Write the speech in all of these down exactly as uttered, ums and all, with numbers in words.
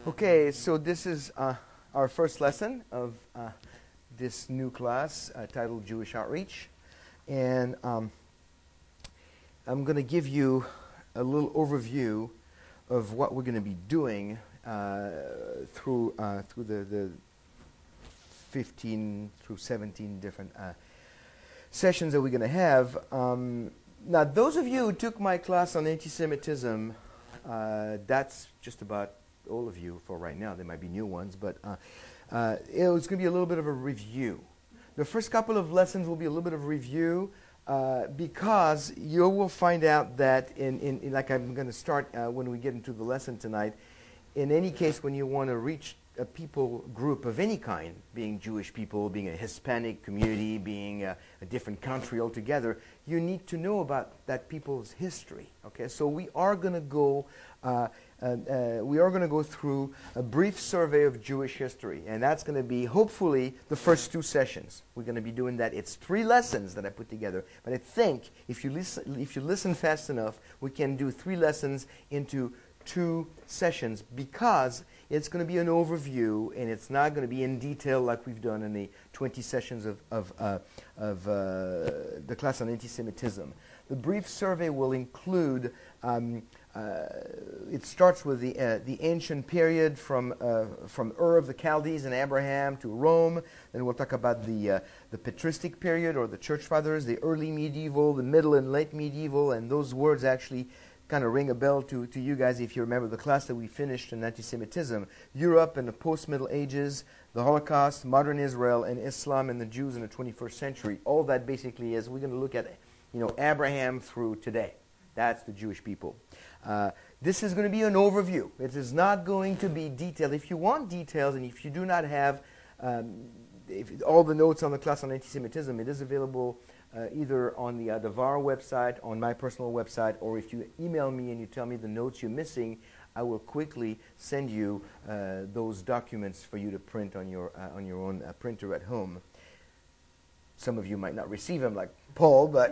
Okay, so this is uh, our first lesson of uh, this new class uh, titled Jewish Outreach. And um, I'm going to give you a little overview of what we're going to be doing uh, through uh, through the, the fifteen through seventeen different uh, sessions that we're going to have. Um, now, those of you who took my class on anti-Semitism, uh, that's just about all of you for right now. There might be new ones, but uh, uh, it's going to be a little bit of a review. The first couple of lessons will be a little bit of review uh, because you will find out that, in, in, in like I'm going to start uh, when we get into the lesson tonight, in any case, when you want to reach a people group of any kind, being Jewish people, being a Hispanic community, being a, a different country altogether, you need to know about that people's history. Okay, so we are going to go, uh, uh, uh, we are going to go through a brief survey of Jewish history, and that's going to be hopefully the first two sessions. We're going to be doing that. It's three lessons that I put together, but I think if you listen, if you listen fast enough, we can do three lessons into two sessions because it's going to be an overview and it's not going to be in detail like we've done in the twenty sessions of, of, uh, of uh, the class on anti-Semitism. The brief survey will include, um, uh, it starts with the, uh, the ancient period from, uh, from Ur of the Chaldees and Abraham to Rome. Then we'll talk about the, uh, the patristic period or the church fathers, the early medieval, the middle and late medieval, and those words actually kind of ring a bell to, to you guys if you remember the class that we finished in anti-Semitism. Europe in the post-Middle Ages, the Holocaust, modern Israel, and Islam and the Jews in the twenty-first century. All that basically is we're going to look at, you know, Abraham through today. That's the Jewish people. Uh, this is going to be an overview. It is not going to be detailed. If you want details and if you do not have um, if all the notes on the class on anti-Semitism, it is available Uh, either on the uh, Devar website, on my personal website, or if you email me and you tell me the notes you're missing, I will quickly send you uh, those documents for you to print on your uh, on your own uh, printer at home. Some of you might not receive them like Paul, but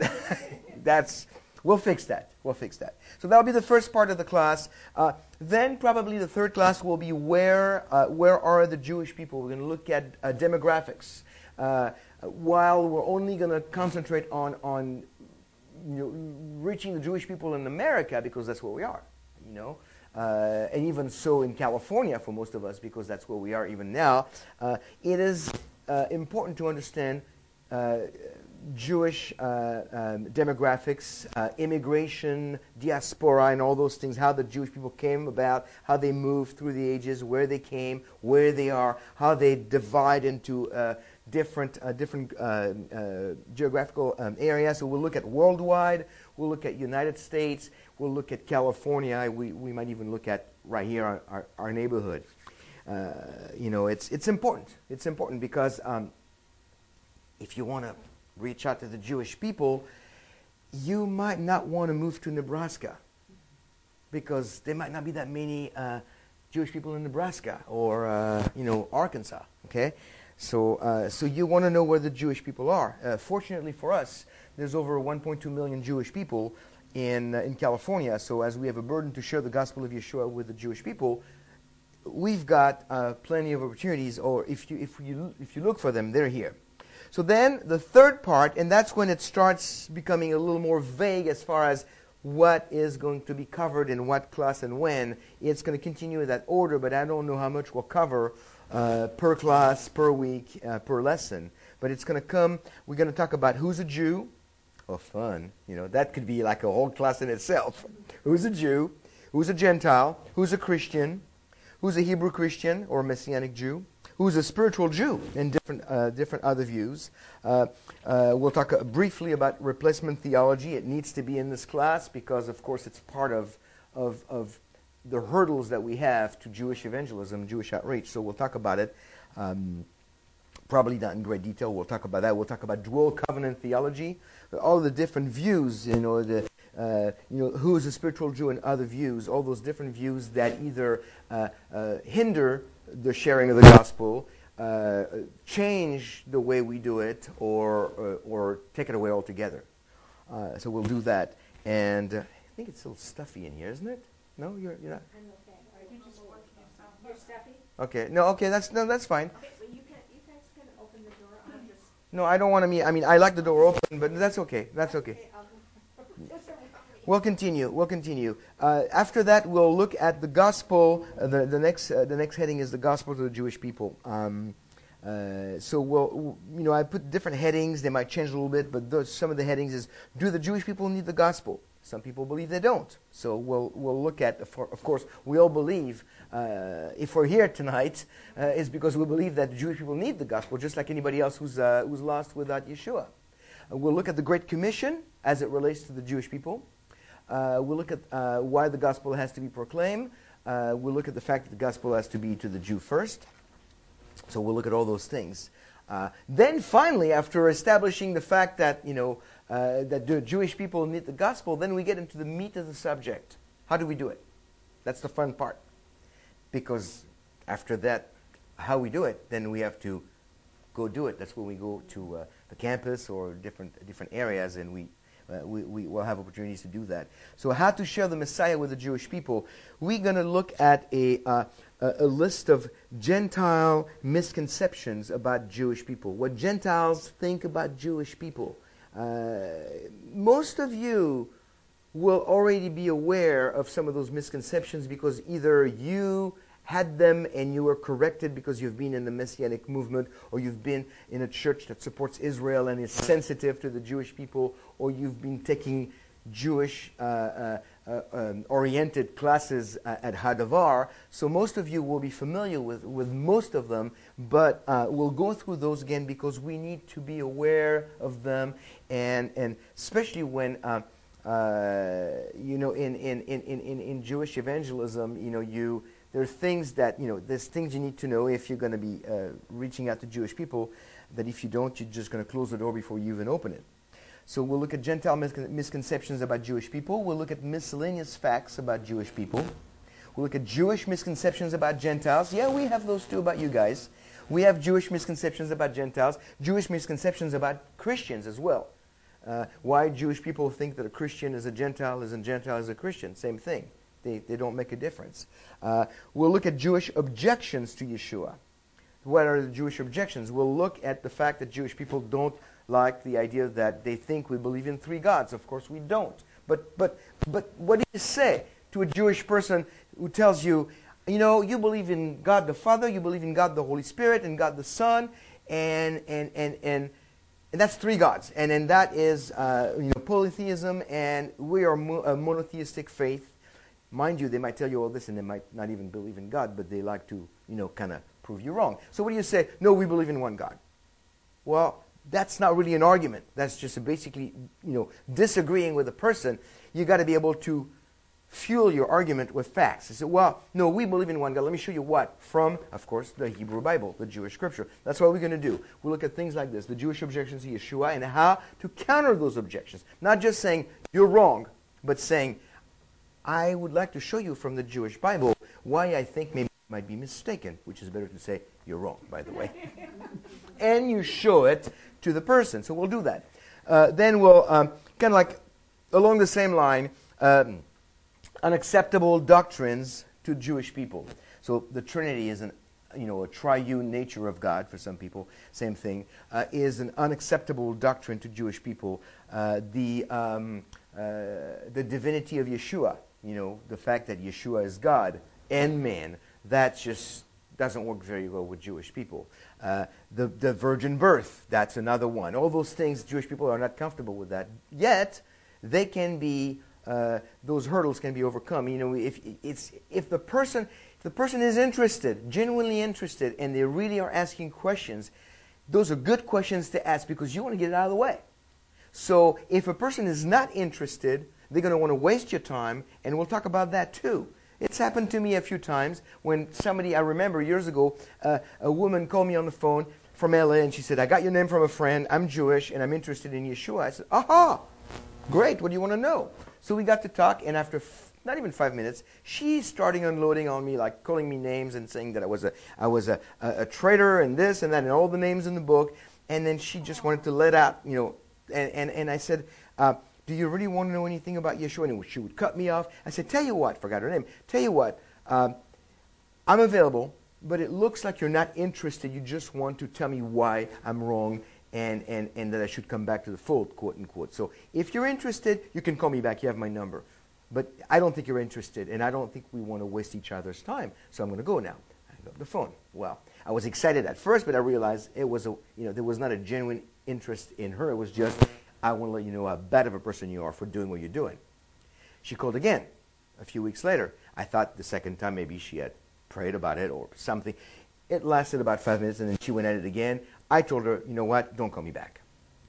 that's we'll fix that. We'll fix that. So that'll be the first part of the class. Uh, then probably the third class will be where uh, where are the Jewish people? We're going to look at uh, demographics. Uh, while we're only going to concentrate on, on you know, reaching the Jewish people in America, because that's where we are, you know, uh, and even so in California for most of us, because that's where we are even now, uh, it is uh, important to understand uh, Jewish uh, um, demographics, uh, immigration, diaspora, and all those things, how the Jewish people came about, how they moved through the ages, where they came, where they are, how they divide into uh, different uh, different uh, uh, geographical um, areas. So we'll look at worldwide, we'll look at United States, we'll look at California, we, we might even look at right here our, our, our neighborhood. Uh, you know, it's it's important. It's important because um, if you want to reach out to the Jewish people, you might not want to move to Nebraska because there might not be that many uh, Jewish people in Nebraska or uh, you know Arkansas. Okay. So, uh, so you want to know where the Jewish people are. Uh, fortunately for us, there's over one point two million Jewish people in uh, in California. So, as we have a burden to share the gospel of Yeshua with the Jewish people, we've got uh, plenty of opportunities. Or if you if you if you look for them, they're here. So then the third part, and that's when it starts becoming a little more vague as far as what is going to be covered in what class and when. It's going to continue in that order, but I don't know how much we'll cover Uh, per class, per week, uh, per lesson. But it's going to come, we're going to talk about who's a Jew. Oh, fun. You know, that could be like a whole class in itself. Who's a Jew? Who's a Gentile? Who's a Christian? Who's a Hebrew Christian or Messianic Jew? Who's a spiritual Jew? And different uh, different other views. Uh, uh, we'll talk uh, briefly about replacement theology. It needs to be in this class because, of course, it's part of of, of the hurdles that we have to Jewish evangelism, Jewish outreach. So we'll talk about it. Um, probably not in great detail. We'll talk about that. We'll talk about dual covenant theology, all the different views. You know, the uh, you know who is a spiritual Jew and other views. All those different views that either uh, uh, hinder the sharing of the gospel, uh, change the way we do it, or uh, or take it away altogether. Uh, so we'll do that. And uh, I think it's a little stuffy in here, isn't it? No, you're, you're not? I'm okay. Are you just working yourself? Your Okay. No. Okay. That's no. That's fine. Okay, well, you can, you guys can open the door. I'll just. No, I don't want to meet. I mean, I like the door open, but that's okay. That's That's okay. okay. I'll go. Just around me. We'll continue. We'll continue. Uh, after that, we'll look at the gospel. Uh, the the next uh, the next heading is the gospel to the Jewish people. Um, uh, so we'll you know I put different headings. They might change a little bit, but those, some of the headings is: do the Jewish people need the gospel? Some people believe they don't. So we'll we'll look at. Of course, we all believe. Uh, if we're here tonight, uh, is because we believe that the Jewish people need the gospel, just like anybody else who's uh, who's lost without Yeshua. Uh, we'll look at the Great Commission as it relates to the Jewish people. Uh, we'll look at uh, why the gospel has to be proclaimed. Uh, we'll look at the fact that the gospel has to be to the Jew first. So we'll look at all those things. Uh, then finally, after establishing the fact that you know uh, that the Jewish people need the gospel, then we get into the meat of the subject. How do we do it? That's the fun part. Because after that, how we do it, then we have to go do it. That's when we go to uh, the campus or different different areas, and we, uh, we we will have opportunities to do that. So, how to share the Messiah with the Jewish people? We're going to look at a uh, a, a list of Gentile misconceptions about Jewish people. What Gentiles think about Jewish people. Uh, most of you will already be aware of some of those misconceptions because either you had them and you were corrected because you've been in the Messianic movement, or you've been in a church that supports Israel and is sensitive to the Jewish people, or you've been taking Jewish uh, uh, uh, um, oriented classes uh, at Hadavar. So most of you will be familiar with, with most of them, but uh, we'll go through those again because we need to be aware of them, and, and especially when uh, uh, you know in, in, in, in, in Jewish evangelism, you know you there are things that, you know, there's things you need to know if you're going to be uh, reaching out to Jewish people, that if you don't, you're just going to close the door before you even open it. So we'll look at Gentile miscon- misconceptions about Jewish people. We'll look at miscellaneous facts about Jewish people. We'll look at Jewish misconceptions about Gentiles. Yeah, we have those too about you guys. We have Jewish misconceptions about Gentiles, Jewish misconceptions about Christians as well. Uh, why Jewish people think that a Christian is a Gentile, is a Gentile is a Christian. Same thing. They, they don't make a difference. Uh, we'll look at Jewish objections to Yeshua. What are the Jewish objections? We'll look at the fact that Jewish people don't like the idea that they think we believe in three gods. Of course we don't. But, but, but what do you say to a Jewish person who tells you, you know, you believe in God the Father, you believe in God the Holy Spirit, and God the Son, and, and, and, and, and that's three gods. And then that is uh, you know, polytheism, and we are mo- a monotheistic faith. Mind you, they might tell you all this and they might not even believe in God, but they like to, you know, kind of prove you wrong. So what do you say? No, we believe in one God. Well, that's not really an argument. That's just basically, you know, disagreeing with a person. You got to be able to fuel your argument with facts. You say, well, no, we believe in one God. Let me show you what. From, of course, the Hebrew Bible, the Jewish scripture. That's what we're going to do. We'll look at things like this, the Jewish objections to Yeshua, and how to counter those objections. Not just saying, you're wrong, but saying, I would like to show you from the Jewish Bible why I think maybe you might be mistaken, which is better to say you're wrong, by the way. And you show it to the person. So we'll do that. Uh, then we'll, um, kind of like along the same line, um, unacceptable doctrines to Jewish people. So the Trinity is an, you know, a triune nature of God for some people. Same thing uh, is an unacceptable doctrine to Jewish people. Uh, the um, uh, the divinity of Yeshua. You know, the fact that Yeshua is God and man, that just doesn't work very well with Jewish people. Uh, the, the virgin birth, that's another one. All those things, Jewish people are not comfortable with that. Yet, they can be, uh, those hurdles can be overcome. You know, if, it's, if, the person, if the person is interested, genuinely interested, and they really are asking questions, those are good questions to ask because you want to get it out of the way. So if a person is not interested, they're going to want to waste your time, and we'll talk about that too. It's happened to me a few times when somebody, I remember years ago, uh, a woman called me on the phone from L A, and she said, I got your name from a friend, I'm Jewish, and I'm interested in Yeshua. I said, aha, great, what do you want to know? So we got to talk, and after f- not even five minutes, she's starting unloading on me, like calling me names and saying that I was a, I was a, a, a traitor and this and that and all the names in the book, and then she just wanted to let out, you know, and, and, and I said, uh, do you really want to know anything about Yeshua? And she would cut me off. I said, tell you what, forgot her name, tell you what, um, I'm available. but it looks like you're not interested. You just want to tell me why I'm wrong and, and, and that I should come back to the fold, quote unquote. So if you're interested, you can call me back. You have my number. But I don't think you're interested, and I don't think we want to waste each other's time. So I'm going to go now. I hang up the phone. Well, I was excited at first, but I realized it was a, you know, there was not a genuine interest in her. It was just, I want to let you know how bad of a person you are for doing what you're doing. She called again a few weeks later. I thought the second time maybe she had prayed about it or something. It lasted about five minutes, and then she went at it again. I told her, you know what, don't call me back.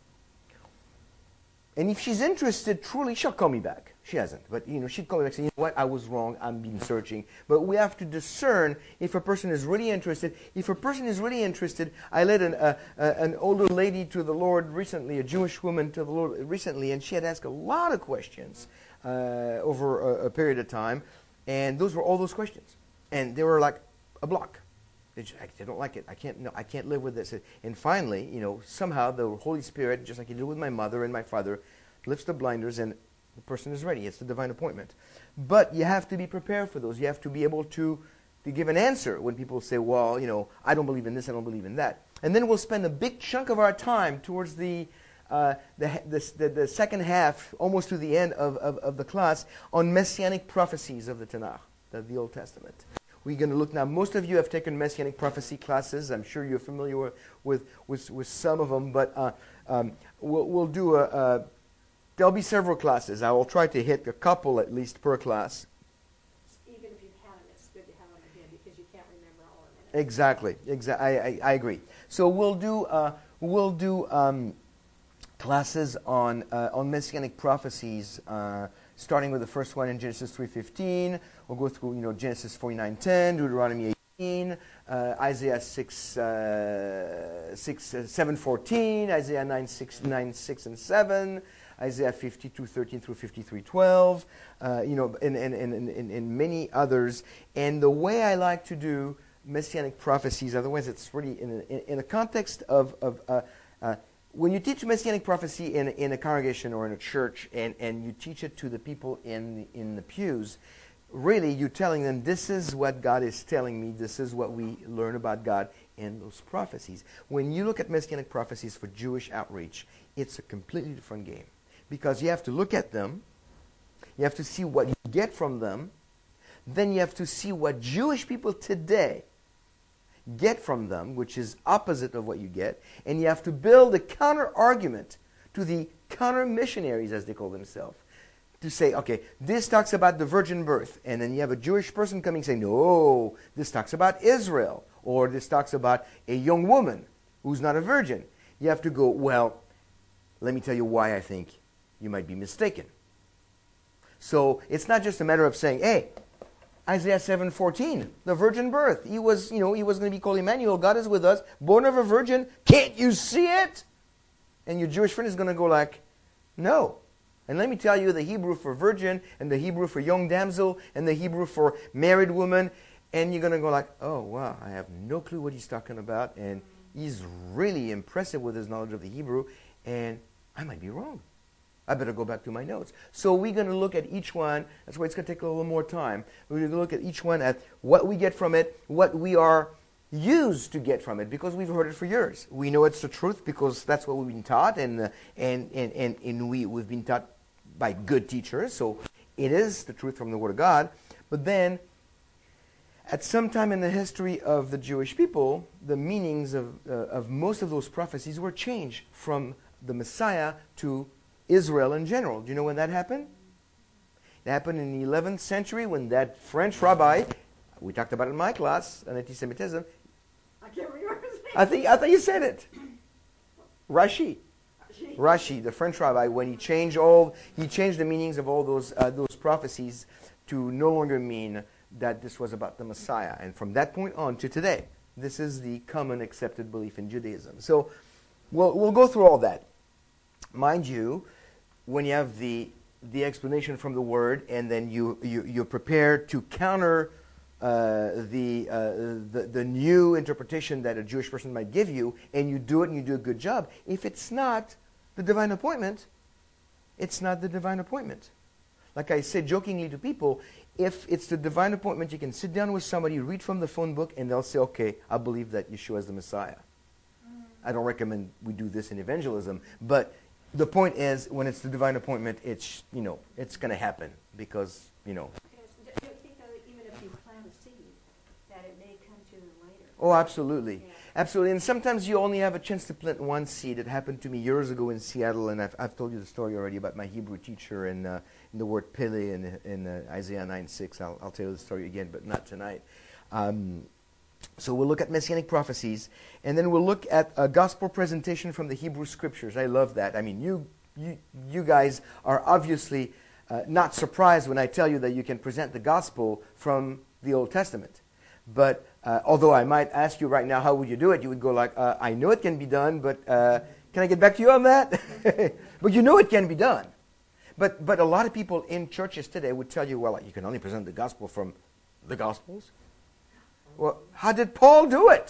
And if she's interested, truly, she'll call me back. She hasn't. But, you know, she'd call me back and say, you know what, I was wrong. I've been searching. But we have to discern if a person is really interested. If a person is really interested, I led an, uh, uh, an older lady to the Lord recently, a Jewish woman to the Lord recently, and she had asked a lot of questions uh, over a, a period of time. And those were all those questions. And they were like a block. They just, I don't like it. I can't. No, I can't live with this. And finally, you know, somehow the Holy Spirit, just like He did with my mother and my father, lifts the blinders, and the person is ready. It's the divine appointment. But you have to be prepared for those. You have to be able to to give an answer when people say, "Well, you know, I don't believe in this. I don't believe in that." And then we'll spend a big chunk of our time towards the uh, the, the, the the second half, almost to the end of, of, of the class, on messianic prophecies of the Tanakh, the, the Old Testament. We're going to look now. Most of you have taken Messianic prophecy classes. I'm sure you're familiar with with, with, with some of them, but uh, um, we'll, we'll do a, a. There'll be several classes. I will try to hit a couple at least per class. Even if you've had them, it's good to have them again because you can't remember all of it. Exactly. Exactly. I, I, I agree. So we'll do uh, we'll do um, classes on uh, on Messianic prophecies. Uh, Starting with the first one in Genesis three fifteen, we'll go through, you know, Genesis forty-nine ten, Deuteronomy eighteen, uh, Isaiah six, uh, six, uh, seven fourteen, Isaiah nine six, nine six and seven, Isaiah fifty-two thirteen through fifty-three twelve, uh, you know, and, and, and, and, and many others. And the way I like to do Messianic prophecies, otherwise it's really in a, in, in a context of, of uh, uh, when you teach Messianic prophecy in, in a congregation or in a church, and, and you teach it to the people in the, in the pews, really you're telling them, this is what God is telling me, this is what we learn about God in those prophecies. When you look at Messianic prophecies for Jewish outreach, it's a completely different game. Because you have to look at them, you have to see what you get from them, then you have to see what Jewish people today get from them, which is opposite of what you get, and you have to build a counter-argument to the counter-missionaries, as they call themselves, to say, okay, this talks about the virgin birth, and then you have a Jewish person coming saying, no, this talks about Israel, or this talks about a young woman who's not a virgin. You have to go, well, let me tell you why I think you might be mistaken. So it's not just a matter of saying, hey, Isaiah seven fourteen, the virgin birth. He was, you know, he was going to be called Emmanuel. God is with us, born of a virgin. Can't you see it? And your Jewish friend is going to go like, no. And let me tell you, the Hebrew for virgin, and the Hebrew for young damsel, and the Hebrew for married woman, and you're going to go like, oh, wow, I have no clue what he's talking about, and he's really impressive with his knowledge of the Hebrew, and I might be wrong. I better go back to my notes. So we're going to look at each one. That's why it's going to take a little more time. We're going to look at each one at what we get from it, what we are used to get from it, because we've heard it for years. We know it's the truth because that's what we've been taught, and uh, and, and, and, and we, we've been taught by good teachers. So it is the truth from the Word of God. But then, at some time in the history of the Jewish people, the meanings of, uh, of most of those prophecies were changed from the Messiah to Israel in general. Do you know when that happened? It happened in the eleventh century when that French rabbi, we talked about it in my class on anti-Semitism. I can't remember his name. I think I thought you said it. Rashi. Rashi, the French rabbi, when he changed all, he changed the meanings of all those uh, those prophecies to no longer mean that this was about the Messiah. And from that point on to today, this is the common accepted belief in Judaism. So we'll we'll go through all that. Mind you, when you have the the explanation from the Word, and then you, you you're prepared to counter uh, the, uh, the the new interpretation that a Jewish person might give you, and you do it and you do a good job. If it's not the divine appointment, it's not the divine appointment. Like I said jokingly to people, if it's the divine appointment, you can sit down with somebody, read from the phone book, and they'll say, okay, I believe that Yeshua is the Messiah. I don't recommend we do this in evangelism, but the point is, when it's the divine appointment, it's, you know, it's going to happen because, you know. Yes. Do you think that even if you plant a seed, that it may come to them later? Oh, absolutely. Yeah. Absolutely. And sometimes you only have a chance to plant one seed. It happened to me years ago in Seattle, and I've, I've told you the story already about my Hebrew teacher and, uh, and the word pele in, in uh, Isaiah nine six. I'll, I'll tell you the story again, but not tonight. Um, so we'll look at Messianic prophecies, and then we'll look at a gospel presentation from the Hebrew Scriptures. I love that. I mean, you, you, you guys are obviously uh, not surprised when I tell you that you can present the gospel from the Old Testament. But uh, although I might ask you right now, how would you do it? You would go like, uh, I know it can be done, but uh, can I get back to you on that? But you know it can be done. But but a lot of people in churches today would tell you, well, you can only present the gospel from the Gospels. Well, how did Paul do it?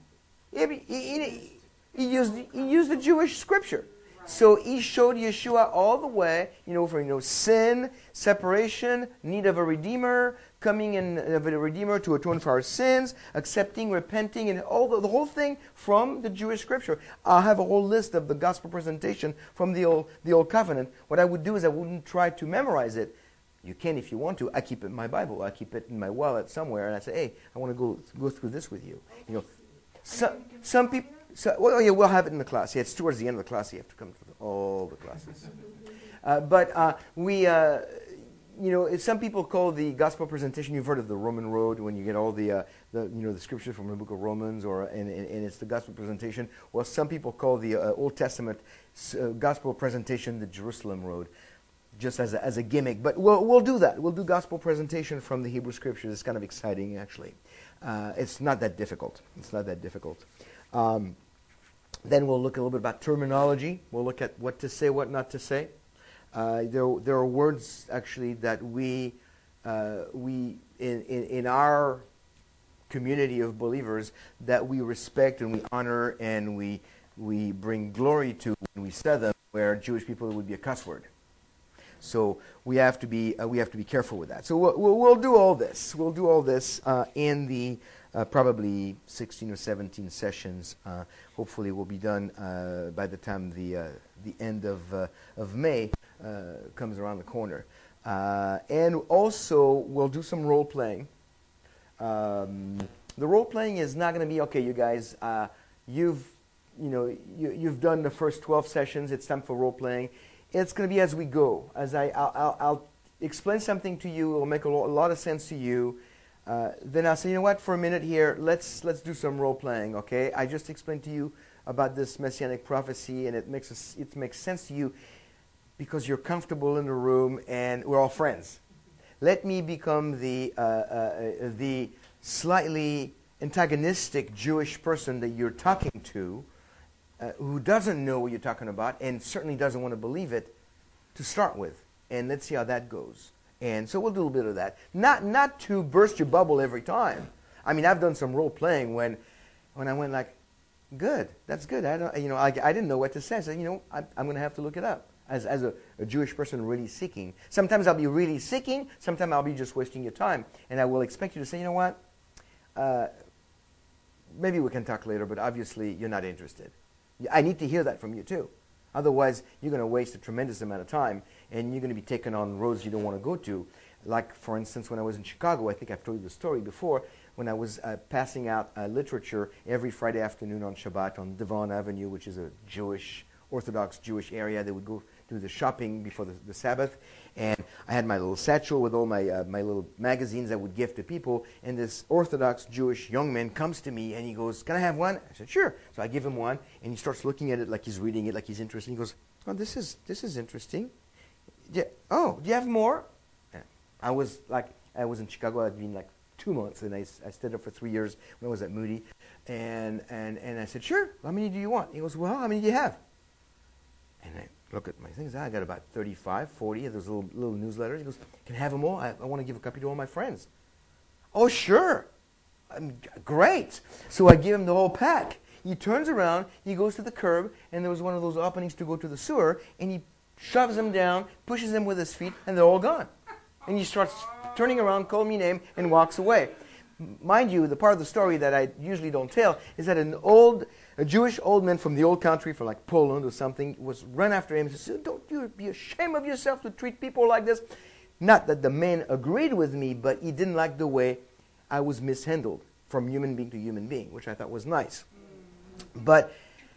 He, he, he, he used he used the Jewish scripture. So he showed Yeshua all the way, you know, from you know sin, separation, need of a redeemer, coming in of a redeemer to atone for our sins, accepting, repenting, and all the, the whole thing from the Jewish scripture. I have a whole list of the gospel presentation from the old the old covenant. What I would do is I wouldn't try to memorize it. You can if you want to. I keep it in my Bible. I keep it in my wallet somewhere, and I say, hey, I want to go go through this with you. You know, some some people. So, well, yeah, we'll have it in the class. Yeah, it's towards the end of the class. You have to come to the, all the classes. Uh, but uh, we, uh, you know, some people call the gospel presentation. You've heard of the Roman Road when you get all the, uh, the you know, the scriptures from the book of Romans, or and, and, and it's the gospel presentation. Well, some people call the uh, Old Testament uh, gospel presentation the Jerusalem Road, just as a, as a gimmick. But we'll we'll do that. We'll do gospel presentation from the Hebrew Scriptures. It's kind of exciting, actually. Uh, it's not that difficult. It's not that difficult. Um, then we'll look a little bit about terminology. We'll look at what to say, what not to say. Uh, there, there are words actually that we, uh, we in, in, in our community of believers that we respect and we honor and we we bring glory to when we say them, where Jewish people would be a cuss word. So we have to be uh, we have to be careful with that. So we'll, we'll, we'll do all this. We'll do all this uh, in the uh, probably sixteen or seventeen sessions. Uh, hopefully, we'll be done uh, by the time the uh, the end of uh, of May uh, comes around the corner. Uh, and also, we'll do some role playing. Um, the role playing is not going to be okay. You guys, uh, you've you know you, you've done the first twelve sessions. It's time for role playing. It's going to be as we go. As I, I'll, I'll, I'll explain something to you, it'll make a, lo- a lot of sense to you. Uh, then I'll say, you know what? For a minute here, let's let's do some role playing. Okay? I just explained to you about this messianic prophecy, and it makes us, it makes sense to you because you're comfortable in the room, and we're all friends. Let me become the uh, uh, the slightly antagonistic Jewish person that you're talking to, Uh, who doesn't know what you're talking about and certainly doesn't want to believe it to start with. And let's see how that goes. And so we'll do a little bit of that. Not not to burst your bubble every time. I mean, I've done some role playing when when I went like, good, that's good. I don't, you know, I, I didn't know what to say. I said, you know, I'm, I'm going to have to look it up as as a, a Jewish person really seeking. Sometimes I'll be really seeking. Sometimes I'll be just wasting your time. And I will expect you to say, you know what, uh, maybe we can talk later, but obviously you're not interested. I need to hear that from you too. Otherwise, you're going to waste a tremendous amount of time, and you're going to be taken on roads you don't want to go to. Like, for instance, when I was in Chicago, I think I've told you the story before, when I was uh, passing out uh, literature every Friday afternoon on Shabbat on Devon Avenue, which is a Jewish, Orthodox Jewish area. They would go do the shopping before the, the Sabbath. And I had my little satchel with all my uh, my little magazines I would give to people. And this Orthodox Jewish young man comes to me and he goes, "Can I have one?" I said, "Sure." So I give him one, and he starts looking at it like he's reading it, like he's interested. He goes, "Oh, this is this is interesting. Yeah. Oh, do you have more?" Yeah. I was like, I was in Chicago. I'd been like two months, and I, I stayed there for three years when I was at Moody. And and and I said, "Sure. How many do you want?" He goes, "Well, how many do you have?" And I look at my things. I got about thirty-five, forty of those little, little newsletters. He goes, "Can I have them all? I, I want to give a copy to all my friends." "Oh, sure. Um, great." So I give him the whole pack. He turns around, he goes to the curb, and there was one of those openings to go to the sewer, and he shoves them down, pushes them with his feet, and they're all gone. And he starts turning around, called me name, and walks away. Mind you, the part of the story that I usually don't tell is that an old, a Jewish old man from the old country, from like Poland or something, was run after him and said, "Don't you be ashamed of yourself to treat people like this?" Not that the man agreed with me, but he didn't like the way I was mishandled from human being to human being, which I thought was nice. But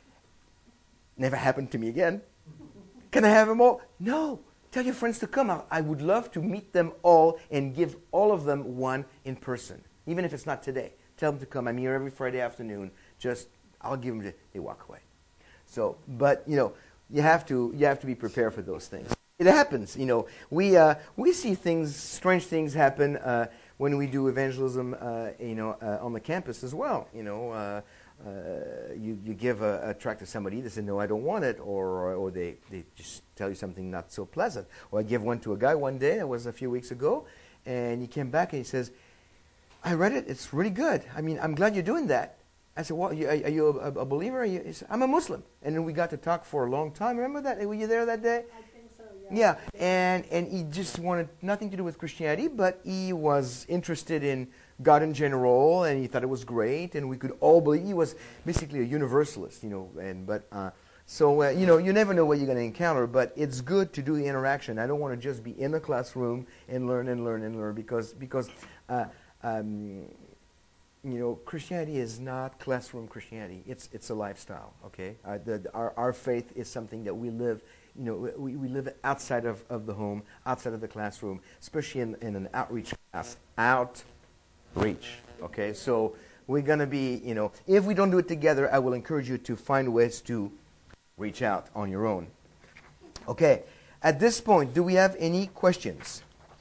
never happened to me again. Can I have them all? No. Tell your friends to come out. I would love to meet them all and give all of them one in person. Even if it's not today. Tell them to come. I'm here every Friday afternoon. Just, I'll give them to, they walk away. So, but, you know, you have to, you have to be prepared for those things. It happens, you know. We, uh, we see things, strange things happen uh, when we do evangelism, uh, you know, uh, on the campus as well. You know, uh, uh, you, you give a, a tract to somebody, they say, "No, I don't want it," or, or they, they just tell you something not so pleasant. Or I gave one to a guy one day, it was a few weeks ago, and he came back and he says, "I read it, it's really good. I mean, I'm glad you're doing that." I said, "Well, are you, are you a, a believer?" Are you? He said, "I'm a Muslim." And then we got to talk for a long time. Remember that? Were you there that day? I think so, yeah. Yeah, and, and he just wanted nothing to do with Christianity, but he was interested in God in general, and he thought it was great, and we could all believe. He was basically a universalist, you know. And but uh, so uh, you know, you never know what you're going to encounter, but it's good to do the interaction. I don't want to just be in the classroom and learn and learn and learn because because uh, um, you know, Christianity is not classroom Christianity. It's it's a lifestyle. Okay, uh, the, the, our our faith is something that we live. You know, we, we live outside of, of the home, outside of the classroom, especially in, in an outreach class. Outreach, okay? So we're going to be, you know, if we don't do it together, I will encourage you to find ways to reach out on your own. Okay, at this point, do we have any questions?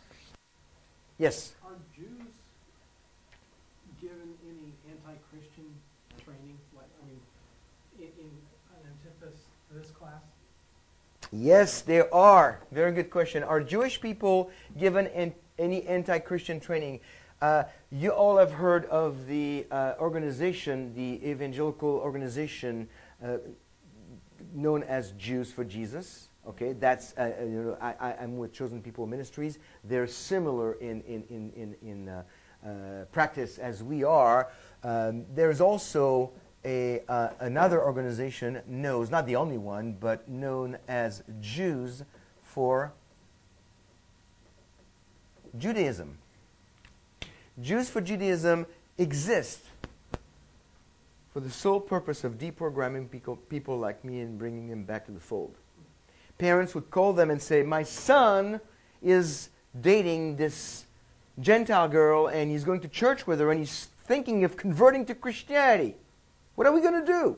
Yes? Are Jews given any anti-Christian training? Like, I mean, in, in an antithesis to this class? Yes, there are. Very good question. Are Jewish people given an, any anti-Christian training? Uh, you all have heard of the uh, organization, the evangelical organization uh, known as Jews for Jesus. Okay, that's uh, you know I, I, I'm with Chosen People Ministries. They're similar in in in in, in uh, uh, practice as we are. Um, there's also A, uh, another organization knows, not the only one, but known as Jews for Judaism. Jews for Judaism exist for the sole purpose of deprogramming people, people like me and bringing them back to the fold. Parents would call them and say, "My son is dating this Gentile girl and he's going to church with her and he's thinking of converting to Christianity. What are we going to do?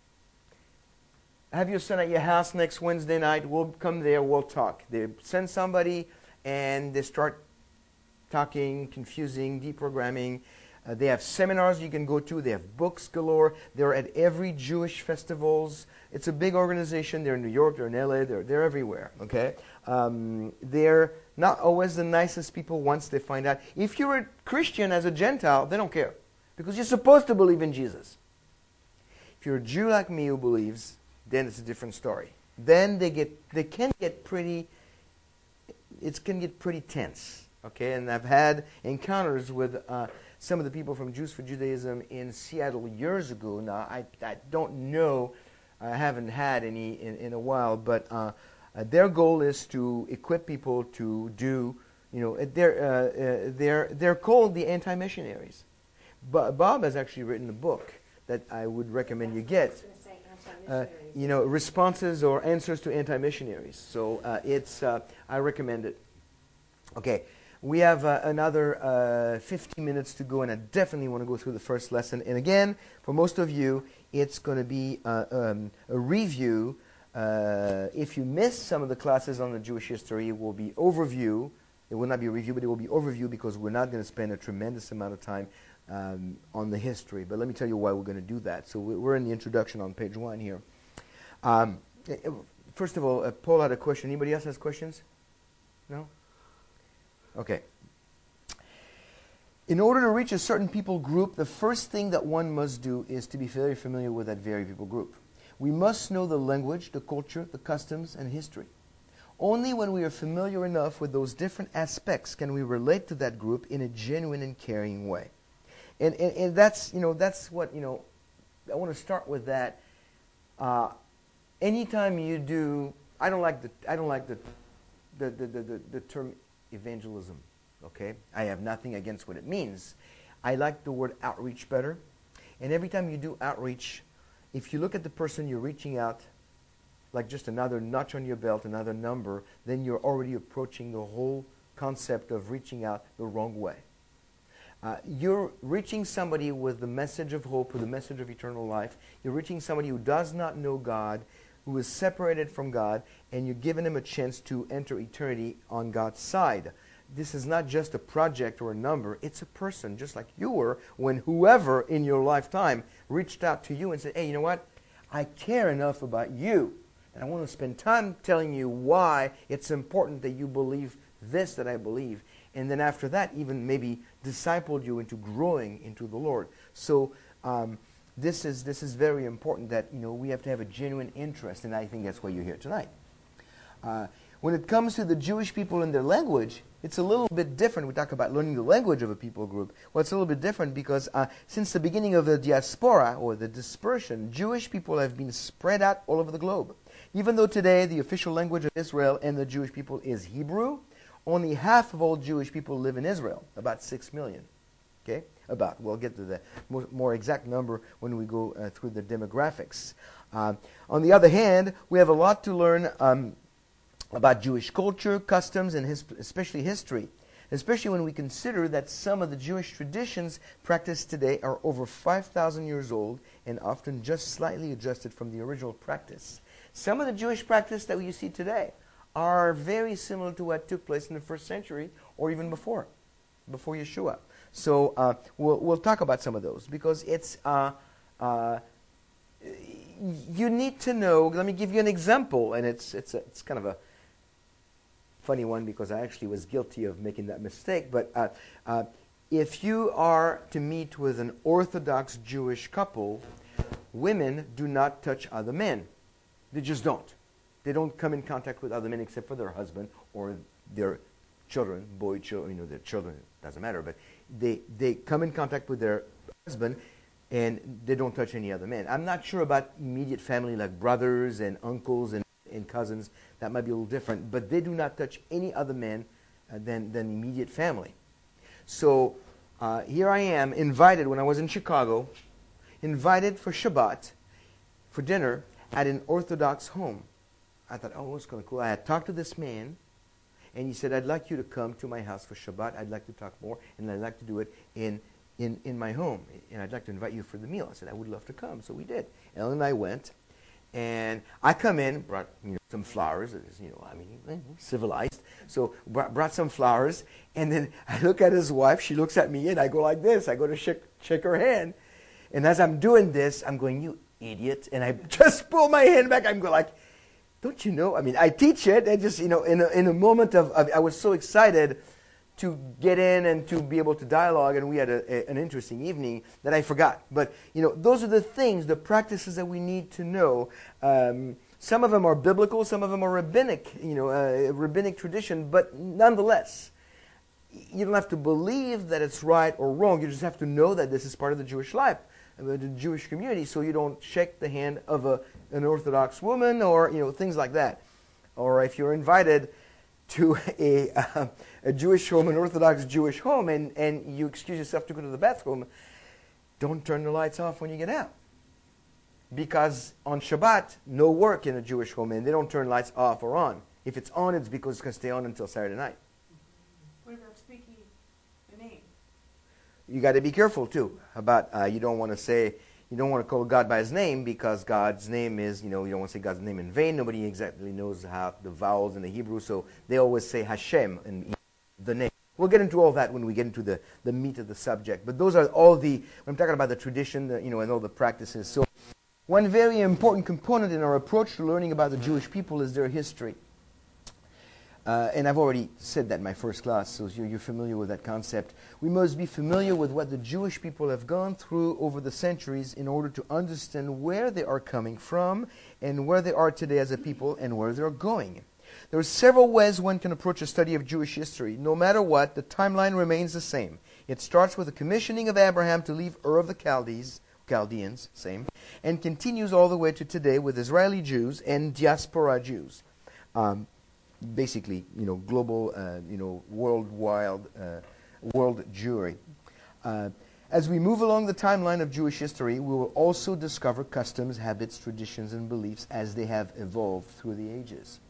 Have your son at your house next Wednesday night. We'll come there. We'll talk." They send somebody, and they start talking, confusing, deprogramming. Uh, they have seminars you can go to. They have books galore. They're at every Jewish festivals. It's a big organization. They're in New York. They're in L A. They're they're everywhere. Okay. Um, they're not always the nicest people once they find out. If you're a Christian as a Gentile, they don't care because you're supposed to believe in Jesus. If you're a Jew like me who believes, then it's a different story. Then they get they can get pretty it can get pretty tense. Okay, and I've had encounters with uh, some of the people from Jews for Judaism in Seattle years ago. Now I I don't know, I haven't had any in, in a while, but uh, uh, their goal is to equip people to do, you know, they're uh, uh, they're they're called the anti-missionaries. But Bob has actually written a book that I would recommend you get. Uh, you know, responses or answers to anti-missionaries. So uh, it's, uh, I recommend it. Okay, we have uh, another uh, fifteen minutes to go, and I definitely want to go through the first lesson. And again, for most of you, it's going to be uh, um, a review. Uh, if you missed some of the classes on the Jewish history, it will be overview. It will not be a review, but it will be overview because we're not going to spend a tremendous amount of time Um, on the history. But let me tell you why we're going to do that. So we're in the introduction on page one here. Um, first of all, uh, Paul had a question. Anybody else has questions? No? Okay. In order to reach a certain people group, the first thing that one must do is to be very familiar with that very people group. We must know the language, the culture, the customs, and history. Only when we are familiar enough with those different aspects can we relate to that group in a genuine and caring way. And, and, and that's, you know, that's what, you know, I want to start with that. Uh, anytime you do, I don't like the, I don't like the, the, the, the, the, the term evangelism, okay? I have nothing against what it means. I like the word outreach better. And every time you do outreach, if you look at the person you're reaching out, like just another notch on your belt, another number, then you're already approaching the whole concept of reaching out the wrong way. Uh, you're reaching somebody with the message of hope, with the message of eternal life. You're reaching somebody who does not know God, who is separated from God, and you're giving him a chance to enter eternity on God's side. This is not just a project or a number. It's a person, just like you were when whoever in your lifetime reached out to you and said, hey, you know what? I care enough about you, and I want to spend time telling you why it's important that you believe this that I believe. And then after that, even maybe discipled you into growing into the Lord. So um, this is this is very important that, you know, we have to have a genuine interest, and I think that's why you're here tonight. Uh, when it comes to the Jewish people and their language, it's a little bit different. We talk about learning the language of a people group. Well, it's a little bit different because uh, since the beginning of the diaspora, or the dispersion, Jewish people have been spread out all over the globe. Even though today the official language of Israel and the Jewish people is Hebrew, only half of all Jewish people live in Israel, about six million. Okay? About. We'll get to the more, more exact number when we go uh, through the demographics. Uh, on the other hand, we have a lot to learn um, about Jewish culture, customs, and his, especially history, especially when we consider that some of the Jewish traditions practiced today are over five thousand years old and often just slightly adjusted from the original practice. Some of the Jewish practice that you see today are very similar to what took place in the first century or even before, before Yeshua. So uh, we'll, we'll talk about some of those because it's uh, uh, you need to know. Let me give you an example, and it's it's a, it's kind of a funny one because I actually was guilty of making that mistake. But uh, uh, if you are to meet with an Orthodox Jewish couple, women do not touch other men. They just don't. They don't come in contact with other men except for their husband or their children, boy, children, you know, their children, it doesn't matter. But they, they come in contact with their husband and they don't touch any other men. I'm not sure about immediate family like brothers and uncles and, and cousins. That might be a little different. But they do not touch any other men uh, than, than immediate family. So uh, here I am, invited when I was in Chicago, invited for Shabbat, for dinner, at an Orthodox home. I thought, oh, it's kind of cool. I had talked to this man, and he said, I'd like you to come to my house for Shabbat. I'd like to talk more, and I'd like to do it in, in, in my home. And I'd like to invite you for the meal. I said, I would love to come. So we did. Ellen and I went, and I come in, brought you know, some flowers. You know, I mean, civilized. So brought, brought some flowers, and then I look at his wife. She looks at me, and I go like this. I go to shake, shake her hand. And as I'm doing this, I'm going, you idiot. And I just pull my hand back. I'm going like, don't you know? I mean, I teach it. I just, you know, in a, in a moment of, of, I was so excited to get in and to be able to dialogue, and we had a, a, an interesting evening that I forgot. But, you know, those are the things, the practices that we need to know. Um, some of them are biblical, some of them are rabbinic, you know, uh, rabbinic tradition, but nonetheless, you don't have to believe that it's right or wrong. You just have to know that this is part of the Jewish life, the Jewish community, so you don't shake the hand of a, an Orthodox woman or, you know, things like that. Or if you're invited to a, uh, a Jewish home, an Orthodox Jewish home, and, and you excuse yourself to go to the bathroom, don't turn the lights off when you get out. Because on Shabbat, no work in a Jewish home, and they don't turn lights off or on. If it's on, it's because it's going to stay on until Saturday night. What about speaking the name? You got to be careful too about uh, you don't want to say you don't want to call God by His name because God's name is, you know, you don't want to say God's name in vain. Nobody exactly knows how the vowels in the Hebrew, so they always say Hashem in the name. We'll get into all that when we get into the, the meat of the subject. But those are all the I'm talking about the tradition, the, you know, and all the practices. So one very important component in our approach to learning about the Jewish people is their history. Uh, and I've already said that in my first class, so you're, you're familiar with that concept. We must be familiar with what the Jewish people have gone through over the centuries in order to understand where they are coming from and where they are today as a people and where they're going. There are several ways one can approach a study of Jewish history. No matter what, the timeline remains the same. It starts with the commissioning of Abraham to leave Ur of the Chaldees, Chaldeans, same, and continues all the way to today with Israeli Jews and diaspora Jews. Um, basically, you know, global, uh, you know, worldwide, uh, world Jewry. Uh, as we move along the timeline of Jewish history, we will also discover customs, habits, traditions, and beliefs as they have evolved through the ages.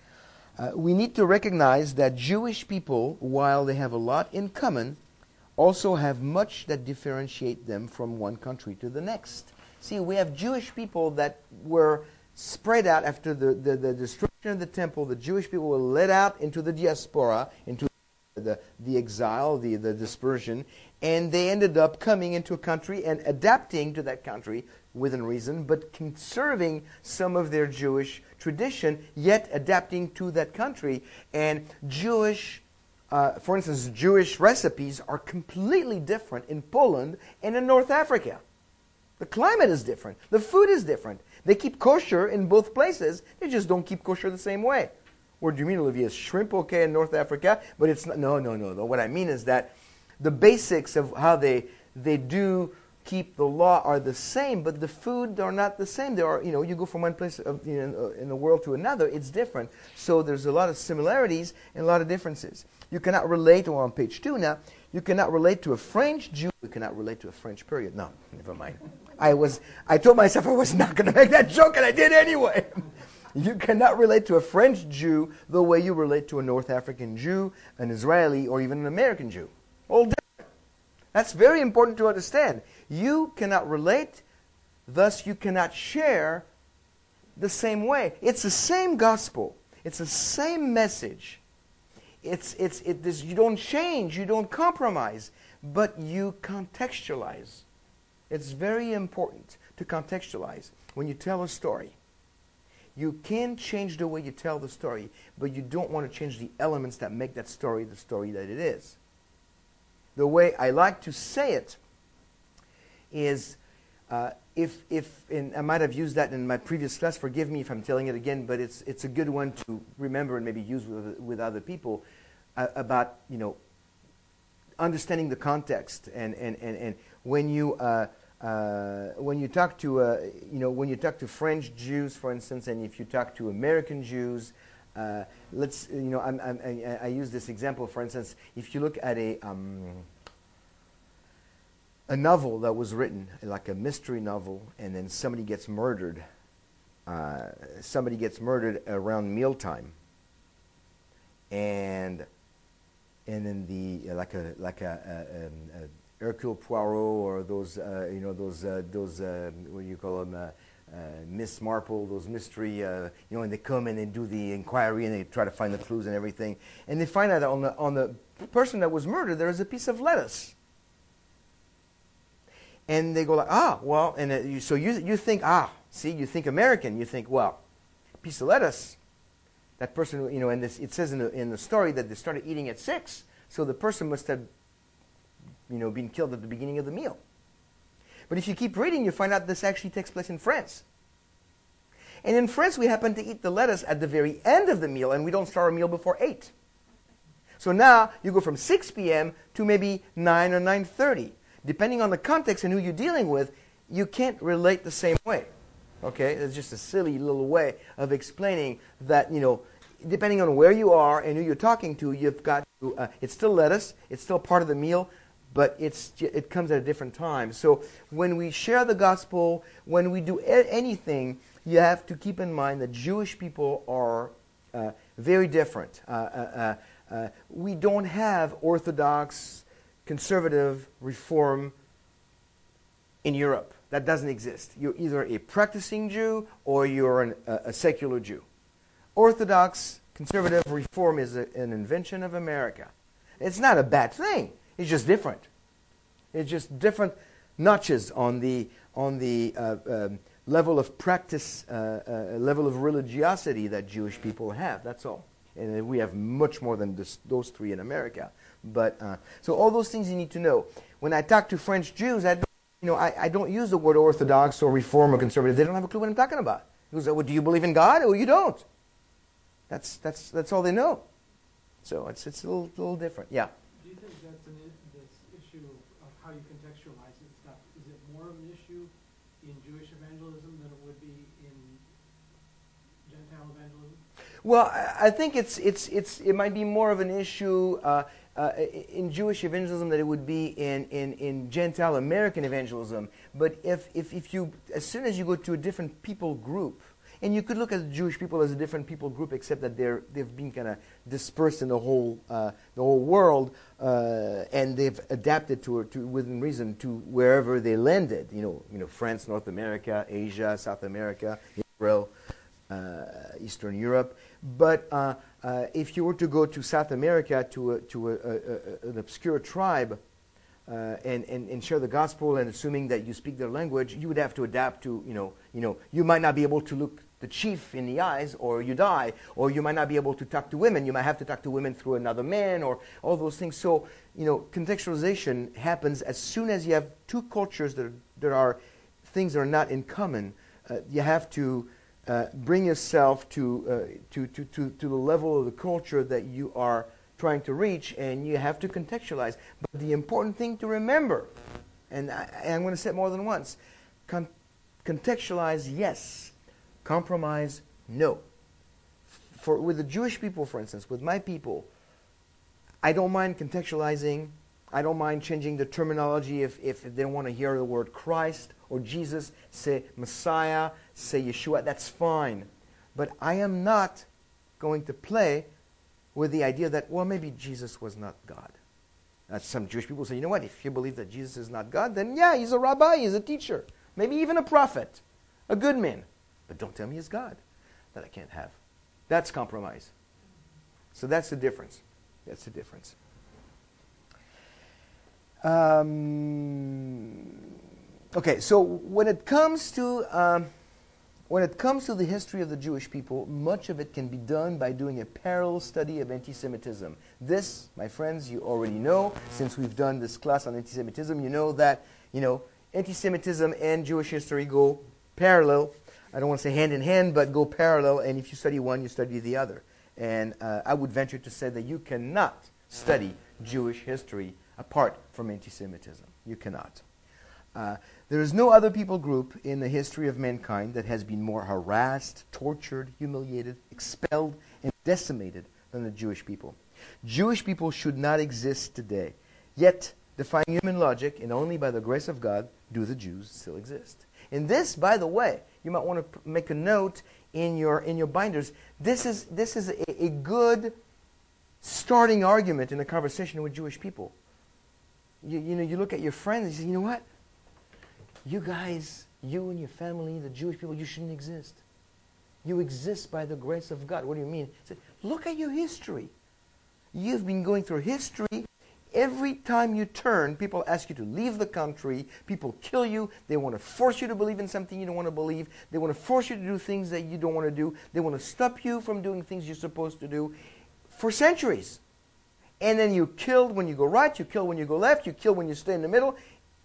Uh, we need to recognize that Jewish people, while they have a lot in common, also have much that differentiate them from one country to the next. See, we have Jewish people that were spread out after the, the, the destruction of the temple. The Jewish people were led out into the diaspora, into the, the exile, the, the dispersion, and they ended up coming into a country and adapting to that country within reason, but conserving some of their Jewish tradition, yet adapting to that country. And Jewish, uh, for instance, Jewish recipes are completely different in Poland and in North Africa. The climate is different. The food is different. They keep kosher in both places. They just don't keep kosher the same way. What do you mean, Olivia? Is shrimp okay in North Africa? But it's not. No, no, no, no. What I mean is that the basics of how they they do keep the law are the same, but the food are not the same. There are, you know, you go from one place of, you know, in the world to another, it's different. So there's a lot of similarities and a lot of differences. You cannot relate, or on page two now, you cannot relate to a French Jew. You cannot relate to a French period. No, never mind. I was, I told myself I was not going to make that joke, and I did anyway. You cannot relate to a French Jew the way you relate to a North African Jew, an Israeli, or even an American Jew. All different. That's very important to understand. You cannot relate, thus you cannot share the same way. It's the same gospel. It's the same message. It's it's it. This, you don't change. You don't compromise, but you contextualize. It's very important to contextualize when you tell a story. You can change the way you tell the story, but you don't want to change the elements that make that story the story that it is. The way I like to say it is, uh, if if and I might have used that in my previous class. Forgive me if I'm telling it again, but it's it's a good one to remember and maybe use with with other people, uh, about you know understanding the context and and and, and when you. Uh, Uh, when you talk to, uh, you know, when you talk to French Jews, for instance, and if you talk to American Jews, uh, let's, you know, I'm, I'm, I, I use this example. For instance, if you look at a um, a novel that was written, like a mystery novel, and then somebody gets murdered, uh, somebody gets murdered around mealtime, and and then the like a like a, a, a, a Hercule Poirot, or those, uh, you know, those, uh, those, uh, what do you call them, uh, uh, Miss Marple, those mystery, uh, you know, and they come and they do the inquiry and they try to find the clues and everything, and they find out on the on the person that was murdered there is a piece of lettuce, and they go like, ah, well, and uh, you, so you you think, ah, see, you think American, you think, well, a piece of lettuce, that person, you know, and this, it says in the in the story that they started eating at six, so the person must have, you know, being killed at the beginning of the meal. But if you keep reading, you find out this actually takes place in France. And in France, we happen to eat the lettuce at the very end of the meal, and we don't start our meal before eight. So now you go from six p.m. to maybe nine or nine thirty. Depending on the context and who you're dealing with, you can't relate the same way. Okay? It's just a silly little way of explaining that, you know, depending on where you are and who you're talking to, you've got to, uh, it's still lettuce, it's still part of the meal, but it's it comes at a different time. So when we share the gospel, when we do a- anything, you have to keep in mind that Jewish people are uh, very different. Uh, uh, uh, we don't have Orthodox, conservative, Reform in Europe. That doesn't exist. You're either a practicing Jew or you're an, a, a secular Jew. Orthodox, conservative, Reform is a, an invention of America. It's not a bad thing. It's just different. It's just different notches on the on the uh, um, level of practice, uh, uh, level of religiosity that Jewish people have. That's all. And we have much more than this, those three in America. But uh, so all those things you need to know. When I talk to French Jews, I don't, you know, I, I don't use the word Orthodox or Reform or conservative. They don't have a clue what I'm talking about. He goes, well, do you believe in God? Or you don't? That's that's that's all they know. So it's it's a little little different. Yeah. Do you think that's an I- this issue of, of how you contextualize it and stuff? Is it more of an issue in Jewish evangelism than it would be in Gentile evangelism? Well, I I think it's it's it's it might be more of an issue uh, uh, in Jewish evangelism than it would be in, in, in Gentile American evangelism. But if, if if you as soon as you go to a different people group, and you could look at the Jewish people as a different people group, except that they're they've been kind of dispersed in the whole uh, the whole world, uh, and they've adapted to to within reason to wherever they landed. You know, you know, France, North America, Asia, South America, Israel. Uh, Eastern Europe, but uh, uh, if you were to go to South America to a, to a, a, a, an obscure tribe uh, and, and and share the gospel, and assuming that you speak their language, you would have to adapt to you know you know you might not be able to look the chief in the eyes, or you die, or you might not be able to talk to women. You might have to talk to women through another man, or all those things. So you know contextualization happens as soon as you have two cultures that are, that are things that are not in common. Uh, you have to Uh, bring yourself to, uh, to, to, to, to the level of the culture that you are trying to reach, and you have to contextualize. But the important thing to remember, and, I, and I'm going to say it more than once, con- contextualize, yes. Compromise, no. For, with the Jewish people, for instance, with my people, I don't mind contextualizing. I don't mind changing the terminology if, if they don't want to hear the word Christ or Jesus, say Messiah, say Yeshua, that's fine. But I am not going to play with the idea that, well, maybe Jesus was not God. Uh, some Jewish people say, you know what, if you believe that Jesus is not God, then yeah, he's a rabbi, he's a teacher, maybe even a prophet, a good man. But don't tell me he's God. That I can't have. That's compromise. So that's the difference. That's the difference. Um, okay, so when it comes to um, when it comes to the history of the Jewish people, much of it can be done by doing a parallel study of anti-Semitism. This, my friends, you already know. Since we've done this class on anti-Semitism, you know that you know anti-Semitism and Jewish history go parallel. I don't want to say hand in hand, but go parallel. And if you study one, you study the other. And uh, I would venture to say that you cannot study Jewish history apart from anti-Semitism. You cannot. Uh, there is no other people group in the history of mankind that has been more harassed, tortured, humiliated, expelled, and decimated than the Jewish people. Jewish people should not exist today. Yet, defying human logic, and only by the grace of God, do the Jews still exist. And this, by the way, you might want to make a note in your in your binders. This is this is a, a good starting argument in a conversation with Jewish people. You, you know, you look at your friends and you say, you know what? You guys, you and your family, the Jewish people, you shouldn't exist. You exist by the grace of God. What do you mean? Say, look at your history. You've been going through history. Every time you turn, people ask you to leave the country. People kill you. They want to force you to believe in something you don't want to believe. They want to force you to do things that you don't want to do. They want to stop you from doing things you're supposed to do for centuries. And then you killed when you go right, you kill when you go left, you kill when you stay in the middle.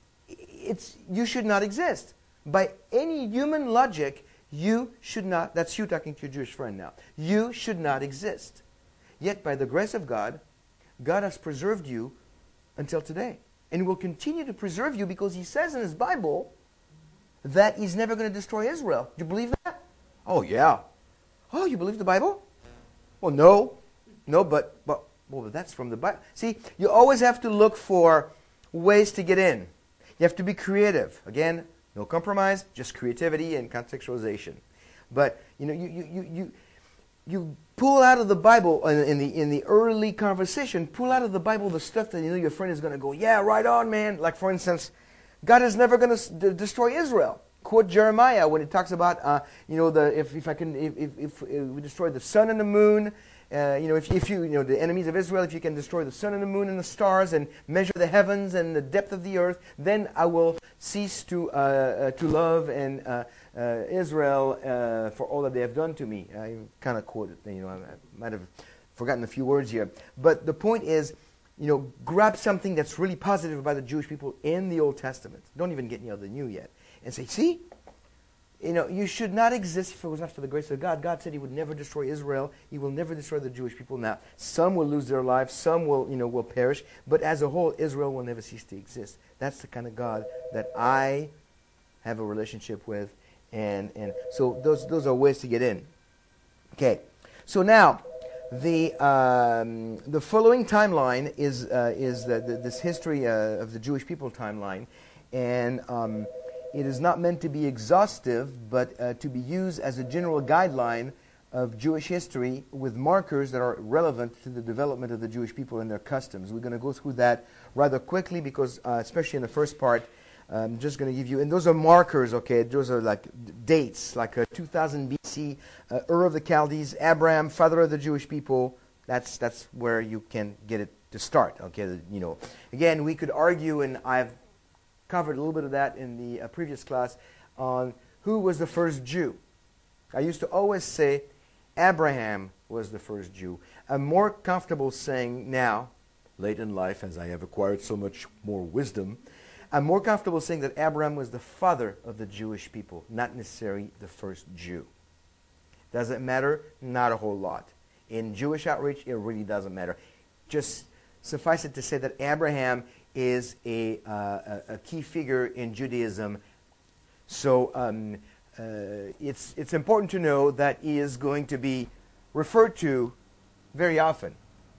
It's, you should not exist. By any human logic, you should not, that's you talking to your Jewish friend now, you should not exist. Yet by the grace of God, God has preserved you until today. And will continue to preserve you because he says in his Bible that he's never going to destroy Israel. Do you believe that? Oh, yeah. Oh, you believe the Bible? Well, no. No, but, but well, that's from the Bible. See, you always have to look for ways to get in. You have to be creative. Again, no compromise, just creativity and contextualization. But you know, you you you you, you pull out of the Bible in, in the in the early conversation. Pull out of the Bible the stuff that you know your friend is going to go, yeah, right on, man. Like for instance, God is never going to s- d- destroy Israel. Quote Jeremiah when it talks about uh, you know the if if I can if if, if we destroy the sun and the moon. Uh, you know, if, if you, you know, the enemies of Israel, if you can destroy the sun and the moon and the stars and measure the heavens and the depth of the earth, then I will cease to uh, uh, to love and uh, uh, Israel uh, for all that they have done to me. I kind of quoted, you know, I, I might have forgotten a few words here, but the point is, you know, grab something that's really positive about the Jewish people in the Old Testament. Don't even get any of the New yet, and say, see, you know, you should not exist if it was not for the grace of God. God said He would never destroy Israel. He will never destroy the Jewish people. Now, some will lose their lives, some will, you know, will perish, but as a whole, Israel will never cease to exist. That's the kind of God that I have a relationship with, and and so those those are ways to get in. Okay, so now the um, the following timeline is uh, is the, the, this history uh, of the Jewish people timeline, and um, it is not meant to be exhaustive, but uh, to be used as a general guideline of Jewish history with markers that are relevant to the development of the Jewish people and their customs. We're going to go through that rather quickly because, uh, especially in the first part, I'm just going to give you, and those are markers, okay? Those are like d- dates, like uh, two thousand B C, uh, Ur of the Chaldees, Abraham, father of the Jewish people. That's that's where you can get it to start, okay? You know, again, we could argue, and I've covered a little bit of that in the uh, previous class on who was the first Jew. I used to always say Abraham was the first Jew. I'm more comfortable saying now, late in life, as I have acquired so much more wisdom, I'm more comfortable saying that Abraham was the father of the Jewish people, not necessarily the first Jew. Does it matter? Not a whole lot. In Jewish outreach, it really doesn't matter. Just suffice it to say that Abraham is a, uh, a, a key figure in Judaism. So um, uh, it's, it's important to know that he is going to be referred to very often.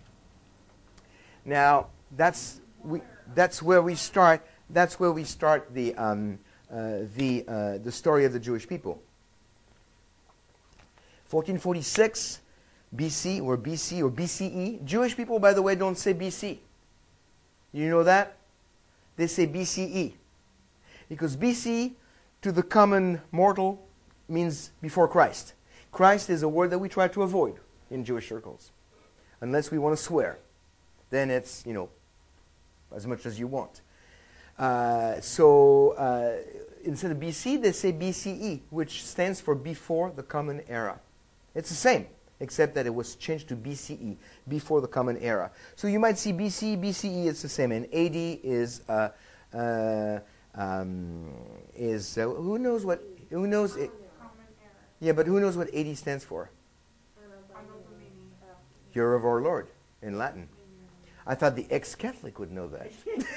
Now, that's, we, that's where we start. That's where we start the um, uh, the uh, the story of the Jewish people. fourteen forty-six B C or B C or B C E. Jewish people, by the way, don't say B C. You know that? They say B C E. Because B C to the common mortal means before Christ. Christ is a word that we try to avoid in Jewish circles. Unless we want to swear. Then it's, you know, as much as you want. Uh, so uh, instead of B C, they say B C E, which stands for before the common era. It's the same, except that it was changed to B C E, before the common era. So you might see B C, B C E, it's the same. And A D is, uh, uh, um, is uh, who knows what, who knows it? Common error. Yeah, but who knows what A D stands for? I know the meaning. Year of our Lord, in Latin. I thought the ex-Catholic would know that.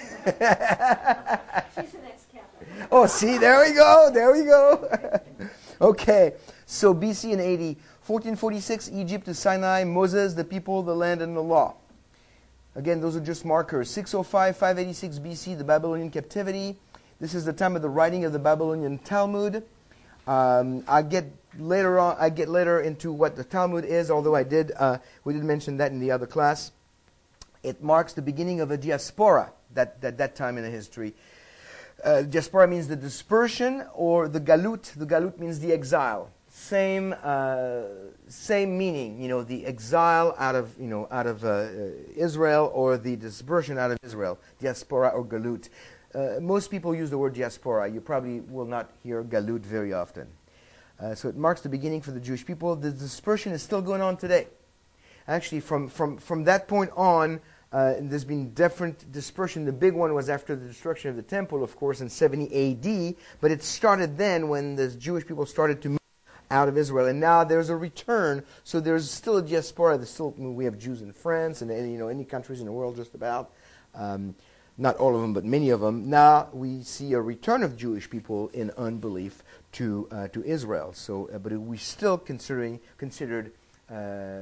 She's an ex-Catholic. Oh, see, there we go, there we go. Okay, so B C and A D. fourteen forty-six, Egypt to Sinai, Moses, the people, the land, and the law. Again, those are just markers. six oh five, five eighty-six B C, the Babylonian captivity. This is the time of the writing of the Babylonian Talmud. Um, I get later on. I get later into what the Talmud is, although I did. Uh, we did mention that in the other class. It marks the beginning of a diaspora that that, that time in the history. Uh, diaspora means the dispersion, or the galut. The galut means the exile. Same uh, same meaning. You know, the exile out of you know out of uh, uh, Israel, or the dispersion out of Israel. Diaspora or galut. Uh, most people use the word diaspora. You probably will not hear galut very often. Uh, so it marks the beginning for the Jewish people. The dispersion is still going on today. Actually, from from from that point on. Uh, there's been different dispersion. The big one was after the destruction of the temple, of course, in seventy A D. But it started then when the Jewish people started to move out of Israel, and now there's a return. So there's still a diaspora. There's still we have Jews in France and you know any countries in the world just about. Um, not all of them, but many of them. Now we see a return of Jewish people in unbelief to uh, to Israel. So, uh, but we still considering considered uh,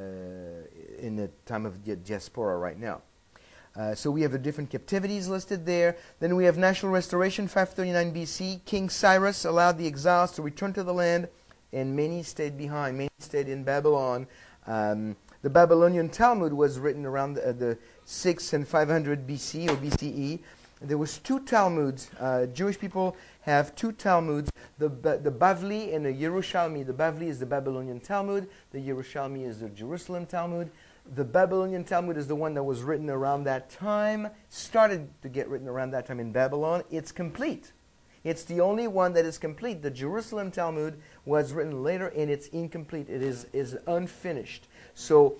in the time of di- diaspora right now. Uh, so we have the different captivities listed there. Then we have national restoration, five thirty-nine B C. King Cyrus allowed the exiles to return to the land, and many stayed behind. Many stayed in Babylon. Um, the Babylonian Talmud was written around the, uh, the six and five hundred B C or B C E. There was two Talmuds. Uh, Jewish people have two Talmuds, the the Bavli and the Yerushalmi. The Bavli is the Babylonian Talmud. The Yerushalmi is the Jerusalem Talmud. The Babylonian Talmud is the one that was written around that time, started to get written around that time in Babylon. It's complete. It's the only one that is complete. The Jerusalem Talmud was written later, and it's incomplete. It is, is unfinished. So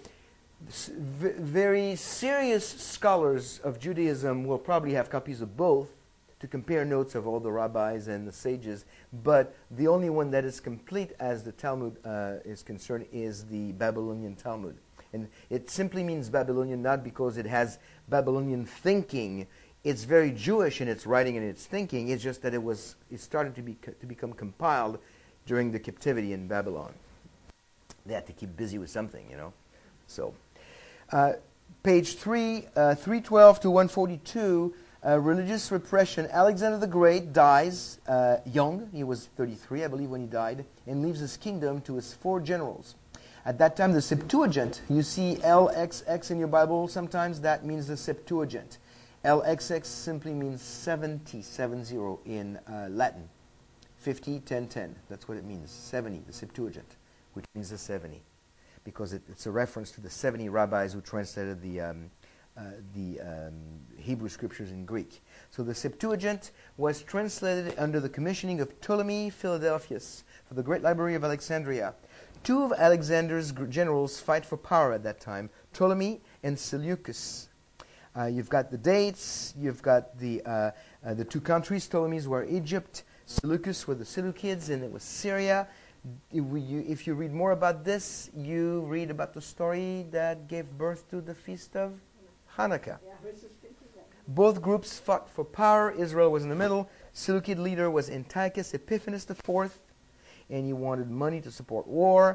v- very serious scholars of Judaism will probably have copies of both, to compare notes of all the rabbis and the sages, but the only one that is complete as the Talmud uh, is concerned is the Babylonian Talmud. And it simply means Babylonian not because it has Babylonian thinking. It's very Jewish in its writing and its thinking. It's just that it was it started to be to become compiled during the captivity in Babylon. They had to keep busy with something, you know. So, uh, page three, uh, three twelve to one forty-two. Uh, religious repression. Alexander the Great dies uh, young. He was thirty-three, I believe, when he died, and leaves his kingdom to his four generals. At that time, the Septuagint, you see L X X in your Bible sometimes, that means the Septuagint. L X X simply means seventy, seven zero in uh, Latin. fifty, ten, ten. That's what it means, seventy, the Septuagint, which means the seventy. Because it, it's a reference to the seventy rabbis who translated the um, uh, the um, Hebrew scriptures in Greek. So the Septuagint was translated under the commissioning of Ptolemy Philadelphus for the Great Library of Alexandria. Two of Alexander's generals fight for power at that time, Ptolemy and Seleucus. Uh, you've got the dates, you've got the uh, uh, the two countries. Ptolemy's were Egypt, Seleucus were the Seleucids, and it was Syria. If, we, you, if you read more about this, you read about the story that gave birth to the feast of Hanukkah. Yeah, I was just thinking that. Both groups fought for power. Israel was in the middle. Seleucid leader was Antiochus Epiphanes the Fourth, and he wanted money to support war.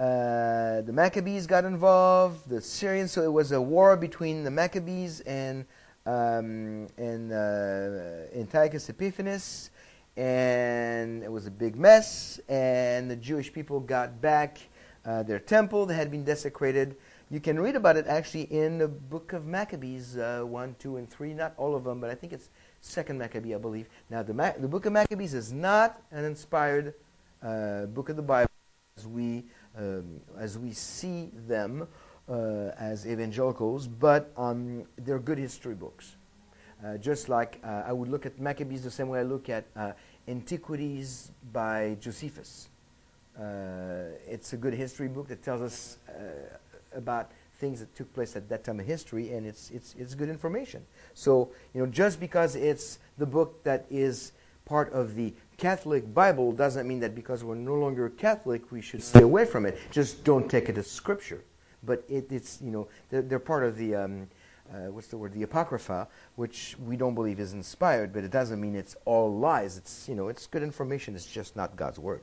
Uh, the Maccabees got involved, the Syrians, so it was a war between the Maccabees and um, and uh, Antiochus Epiphanes, and it was a big mess, and the Jewish people got back uh, their temple that had been desecrated. You can read about it actually in the book of Maccabees, uh, one, two, and three. Not all of them, but I think it's Second Maccabee, I believe. Now, the, Ma- the book of Maccabees is not an inspired uh, book of the Bible as we um, as we see them uh, as evangelicals, but um, they're good history books. Uh, just like uh, I would look at Maccabees the same way I look at uh, Antiquities by Josephus. Uh, it's a good history book that tells us uh, about things that took place at that time of history, and it's it's it's good information. So, you know, just because it's the book that is part of the Catholic Bible doesn't mean that because we're no longer Catholic we should stay away from it. Just don't take it as scripture. But it, it's, you know, they're, they're part of the um, uh, what's the word, the Apocrypha, which we don't believe is inspired, but it doesn't mean it's all lies. It's, you know, it's good information. It's just not God's word.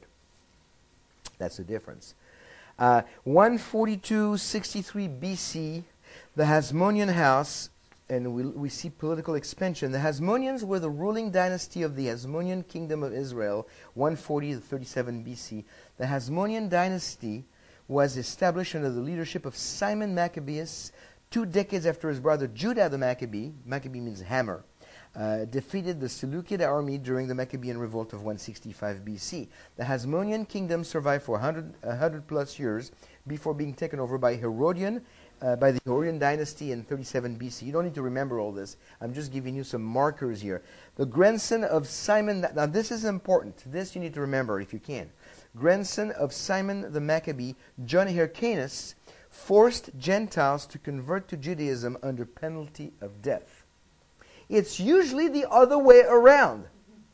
That's the difference. Uh, one forty-two sixty-three B C, the Hasmonean house, and we, we see political expansion. The Hasmoneans were the ruling dynasty of the Hasmonean kingdom of Israel, one forty to thirty-seven B C. The Hasmonean dynasty was established under the leadership of Simon Maccabeus, two decades after his brother Judah the Maccabee, Maccabee means hammer, uh, defeated the Seleucid army during the Maccabean revolt of one sixty-five B C. The Hasmonean kingdom survived for one hundred, one hundred plus years before being taken over by Herodian, uh, by the Herodian dynasty in thirty-seven B C. You don't need to remember all this. I'm just giving you some markers here. The grandson of Simon, now this is important. This you need to remember if you can. Grandson of Simon the Maccabee, John Hyrcanus, forced Gentiles to convert to Judaism under penalty of death. It's usually the other way around.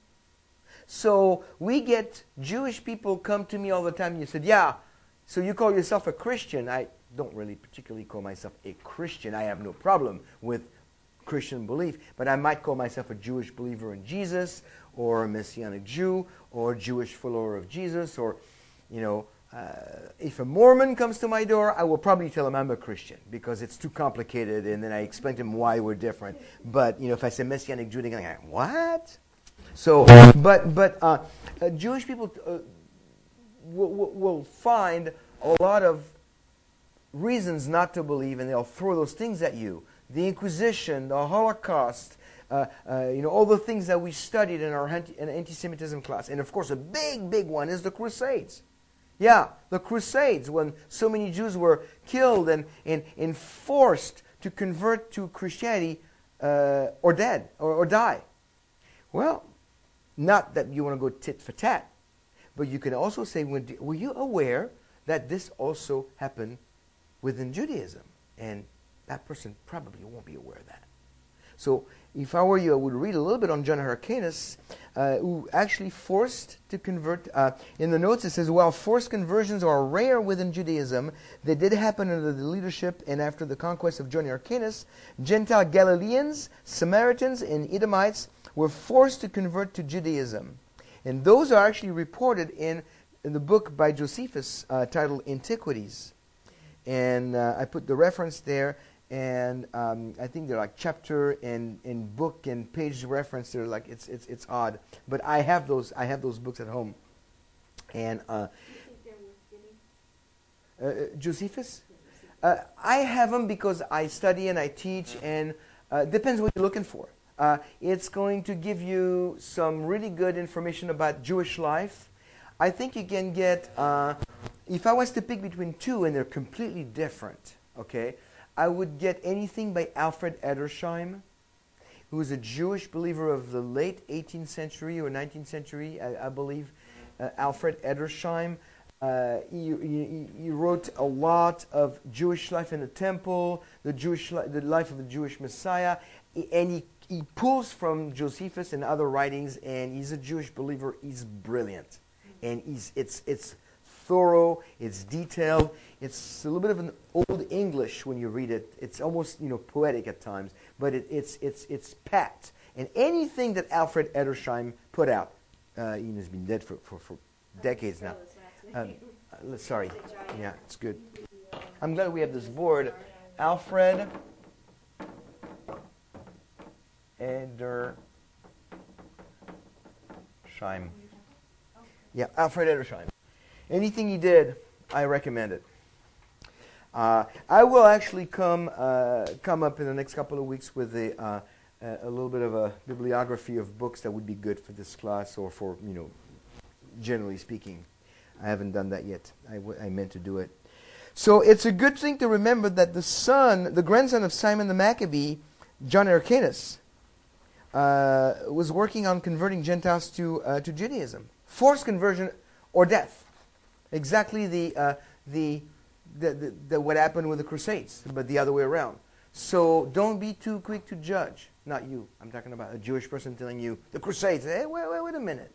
So we get Jewish people come to me all the time and you said, yeah, so you call yourself a Christian. I don't really particularly call myself a Christian. I have no problem with Christian belief, but I might call myself a Jewish believer in Jesus, or a Messianic Jew, or a Jewish follower of Jesus, or, you know, Uh, if a Mormon comes to my door, I will probably tell him I'm a Christian because it's too complicated, and then I explain to him why we're different. But, you know, if I say Messianic Jew, they're going to go, what? So, but but uh, uh, Jewish people uh, will, will, will find a lot of reasons not to believe, and they'll throw those things at you. The Inquisition, the Holocaust, uh, uh, you know, all the things that we studied in our anti- in anti-Semitism class. And, of course, a big, big one is the Crusades. Yeah, the Crusades, when so many Jews were killed and, and, and forced to convert to Christianity uh, or dead or, or die. Well, not that you want to go tit for tat, but you can also say, were you aware that this also happened within Judaism? And that person probably won't be aware of that. So if I were you, I would read a little bit on John Hyrcanus, uh, who actually forced to convert. Uh, in the notes it says, while forced conversions are rare within Judaism, they did happen under the leadership and after the conquest of John Hyrcanus. Gentile Galileans, Samaritans, and Edomites were forced to convert to Judaism. And those are actually reported in, in the book by Josephus uh, titled Antiquities. And uh, I put the reference there. And um, I think they're like chapter and, and book and page reference. They're like it's it's it's odd, but I have those I have those books at home. And uh, Do you think they're worth getting? uh, Josephus, uh, I have them because I study and I teach, and uh, depends what you're looking for. Uh, it's going to give you some really good information about Jewish life. I think you can get. Uh, if I was to pick between two, and they're completely different, okay. I would get anything by Alfred Edersheim, who was a Jewish believer of the late eighteenth century or nineteenth century, I, I believe. Uh, Alfred Edersheim. Uh, he, he, he wrote a lot of Jewish life in the temple, the Jewish li- the life of the Jewish Messiah, and he, he pulls from Josephus and other writings. And he's a Jewish believer. He's brilliant, and he's it's it's. thorough, it's detailed, it's a little bit of an old English when you read it. It's almost, you know, poetic at times, but it, it's it's it's packed. And anything that Alfred Edersheim put out, uh, he has been dead for, for, for decades now. Um, uh, sorry, yeah, it's good. I'm glad we have this board. Alfred Edersheim. Yeah, Alfred Edersheim. Anything he did, I recommend it. Uh, I will actually come uh, come up in the next couple of weeks with a, uh, a little bit of a bibliography of books that would be good for this class or for, you know, generally speaking. I haven't done that yet. I, w- I meant to do it. So it's a good thing to remember that the son, the grandson of Simon the Maccabee, John Hyrcanus, uh, was working on converting Gentiles to uh, to Judaism. Forced conversion or death. Exactly the, uh, the, the, the, the what happened with the Crusades, but the other way around. So don't be too quick to judge. Not you. I'm talking about a Jewish person telling you the Crusades. Hey, wait, wait, wait a minute.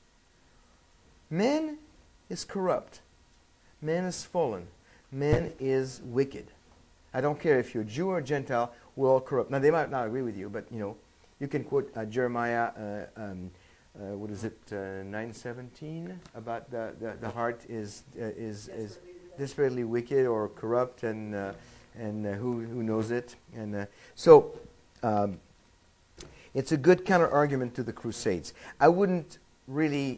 Man is corrupt. Man is fallen. Man is wicked. I don't care if you're Jew or Gentile. We're all corrupt. Now they might not agree with you, but you know, you can quote uh, Jeremiah. Uh, um, Uh, what is it, uh, nine seventeen, about the, the, the heart is uh, is is desperately wicked or corrupt, and uh, and uh, who who knows it, and uh, so um, it's a good counter argument to the Crusades. I wouldn't really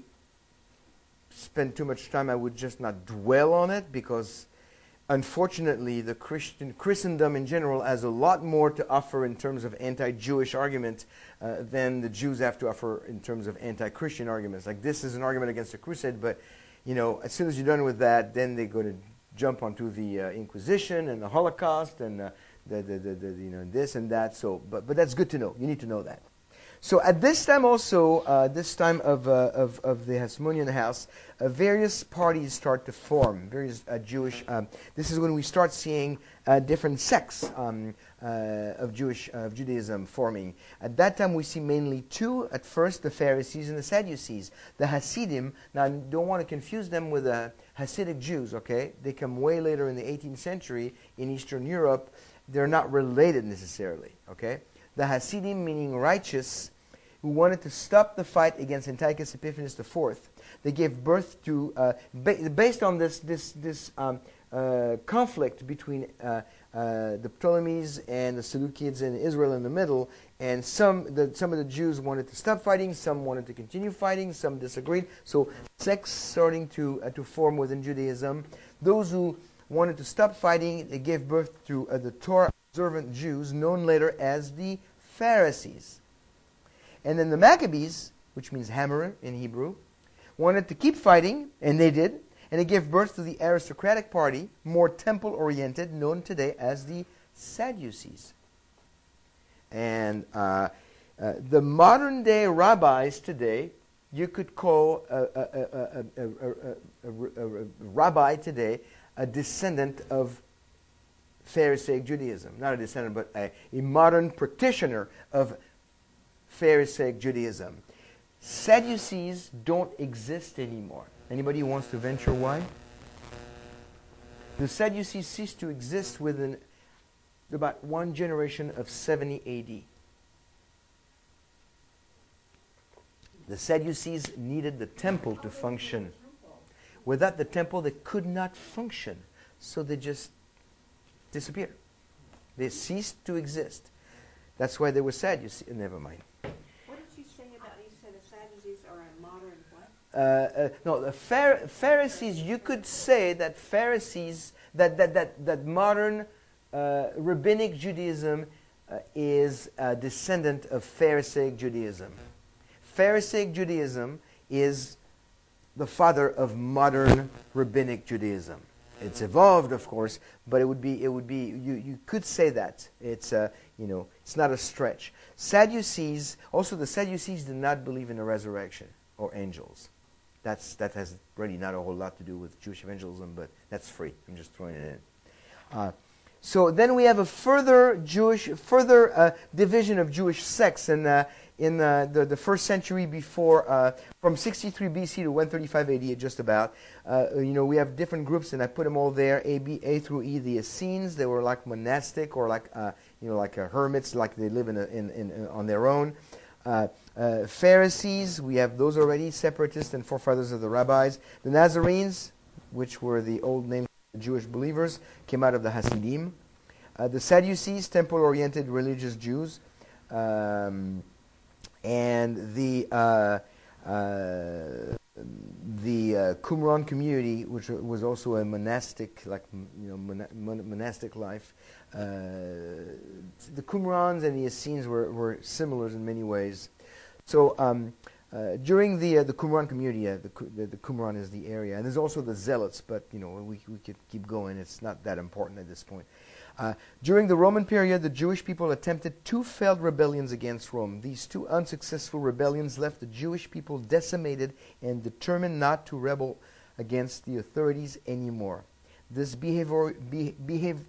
spend too much time. I would just not dwell on it because, unfortunately, the Christian Christendom in general has a lot more to offer in terms of anti-Jewish argument uh, than the Jews have to offer in terms of anti-Christian arguments. Like this is an argument against the crusade, but you know, as soon as you're done with that, then they go to jump onto the uh, Inquisition and the Holocaust and uh, the, the, the, the you know this and that. So, but but that's good to know. You need to know that. So at this time also, uh, this time of, uh, of, of the Hasmonean house, uh, various parties start to form, various uh, Jewish, um, this is when we start seeing uh, different sects um, uh, of Jewish of Judaism forming. At that time we see mainly two, at first the Pharisees and the Sadducees. The Hasidim, now I don't want to confuse them with the Hasidic Jews, okay? They come way later in the eighteenth century in Eastern Europe. They're not related necessarily, okay? The Hasidim, meaning righteous, who wanted to stop the fight against Antiochus Epiphanes the Fourth. They gave birth to, uh, ba- based on this this this um, uh, conflict between uh, uh, the Ptolemies and the Seleucids and Israel in the middle, and some the, some of the Jews wanted to stop fighting, some wanted to continue fighting, some disagreed. So sects starting to uh, to form within Judaism. Those who wanted to stop fighting, they gave birth to uh, the Torah observant Jews, known later as the Pharisees. And then the Maccabees, which means hammer in Hebrew, wanted to keep fighting, and they did, and they gave birth to the aristocratic party, more temple-oriented, known today as the Sadducees. And uh, uh, the modern-day rabbis today, you could call a, a, a, a, a, a rabbi today a descendant of Pharisaic Judaism. Not a descendant, but a, a modern practitioner of Pharisaic Judaism. Sadducees don't exist anymore. Anybody who wants to venture why? The Sadducees ceased to exist within about one generation of seventy A D. The Sadducees needed the temple to function. Without the temple, they could not function. So they just disappeared. They ceased to exist. That's why they were Sadducees. Never mind. What did you say about, you said the Sadducees are a modern what? Uh, uh, no, the Phar- Pharisees, you could say that Pharisees, that, that, that, that modern uh, rabbinic Judaism uh, is a descendant of Pharisaic Judaism. Pharisaic Judaism is the father of modern rabbinic Judaism. It's evolved, of course, but it would be, it would be, you, you could say that. It's, uh, you know, it's not a stretch. Sadducees, also the Sadducees did not believe in a resurrection or angels. That's, that has really not a whole lot to do with Jewish evangelism, but that's free. I'm just throwing it in. Uh, so then we have a further Jewish, further uh, division of Jewish sects in, uh, in uh, the, the first century before, uh, from sixty-three B C to one thirty-five A D, just about. Uh, you know, we have different groups, and I put them all there, A, B, A through E. The Essenes, they were like monastic or like, uh, you know, like uh, hermits, like they live in, a, in, in, in on their own. Uh, uh, Pharisees, we have those already, separatists and forefathers of the rabbis. The Nazarenes, which were the old name of the Jewish believers, came out of the Hasidim. Uh, the Sadducees, temple-oriented religious Jews. Um, and the uh, uh, the uh, Qumran community, which was also a monastic, like you know, mon- mon- monastic life. Uh, the Qumrans and the Essenes were, were similar in many ways. So um, uh, during the uh, the Qumran community, uh, the, the the Qumran is the area, and there's also the Zealots, but you know we we could keep going. It's not that important at this point. Uh, during the Roman period, the Jewish people attempted two failed rebellions against Rome. These two unsuccessful rebellions left the Jewish people decimated and determined not to rebel against the authorities anymore. This behavior, be, behave,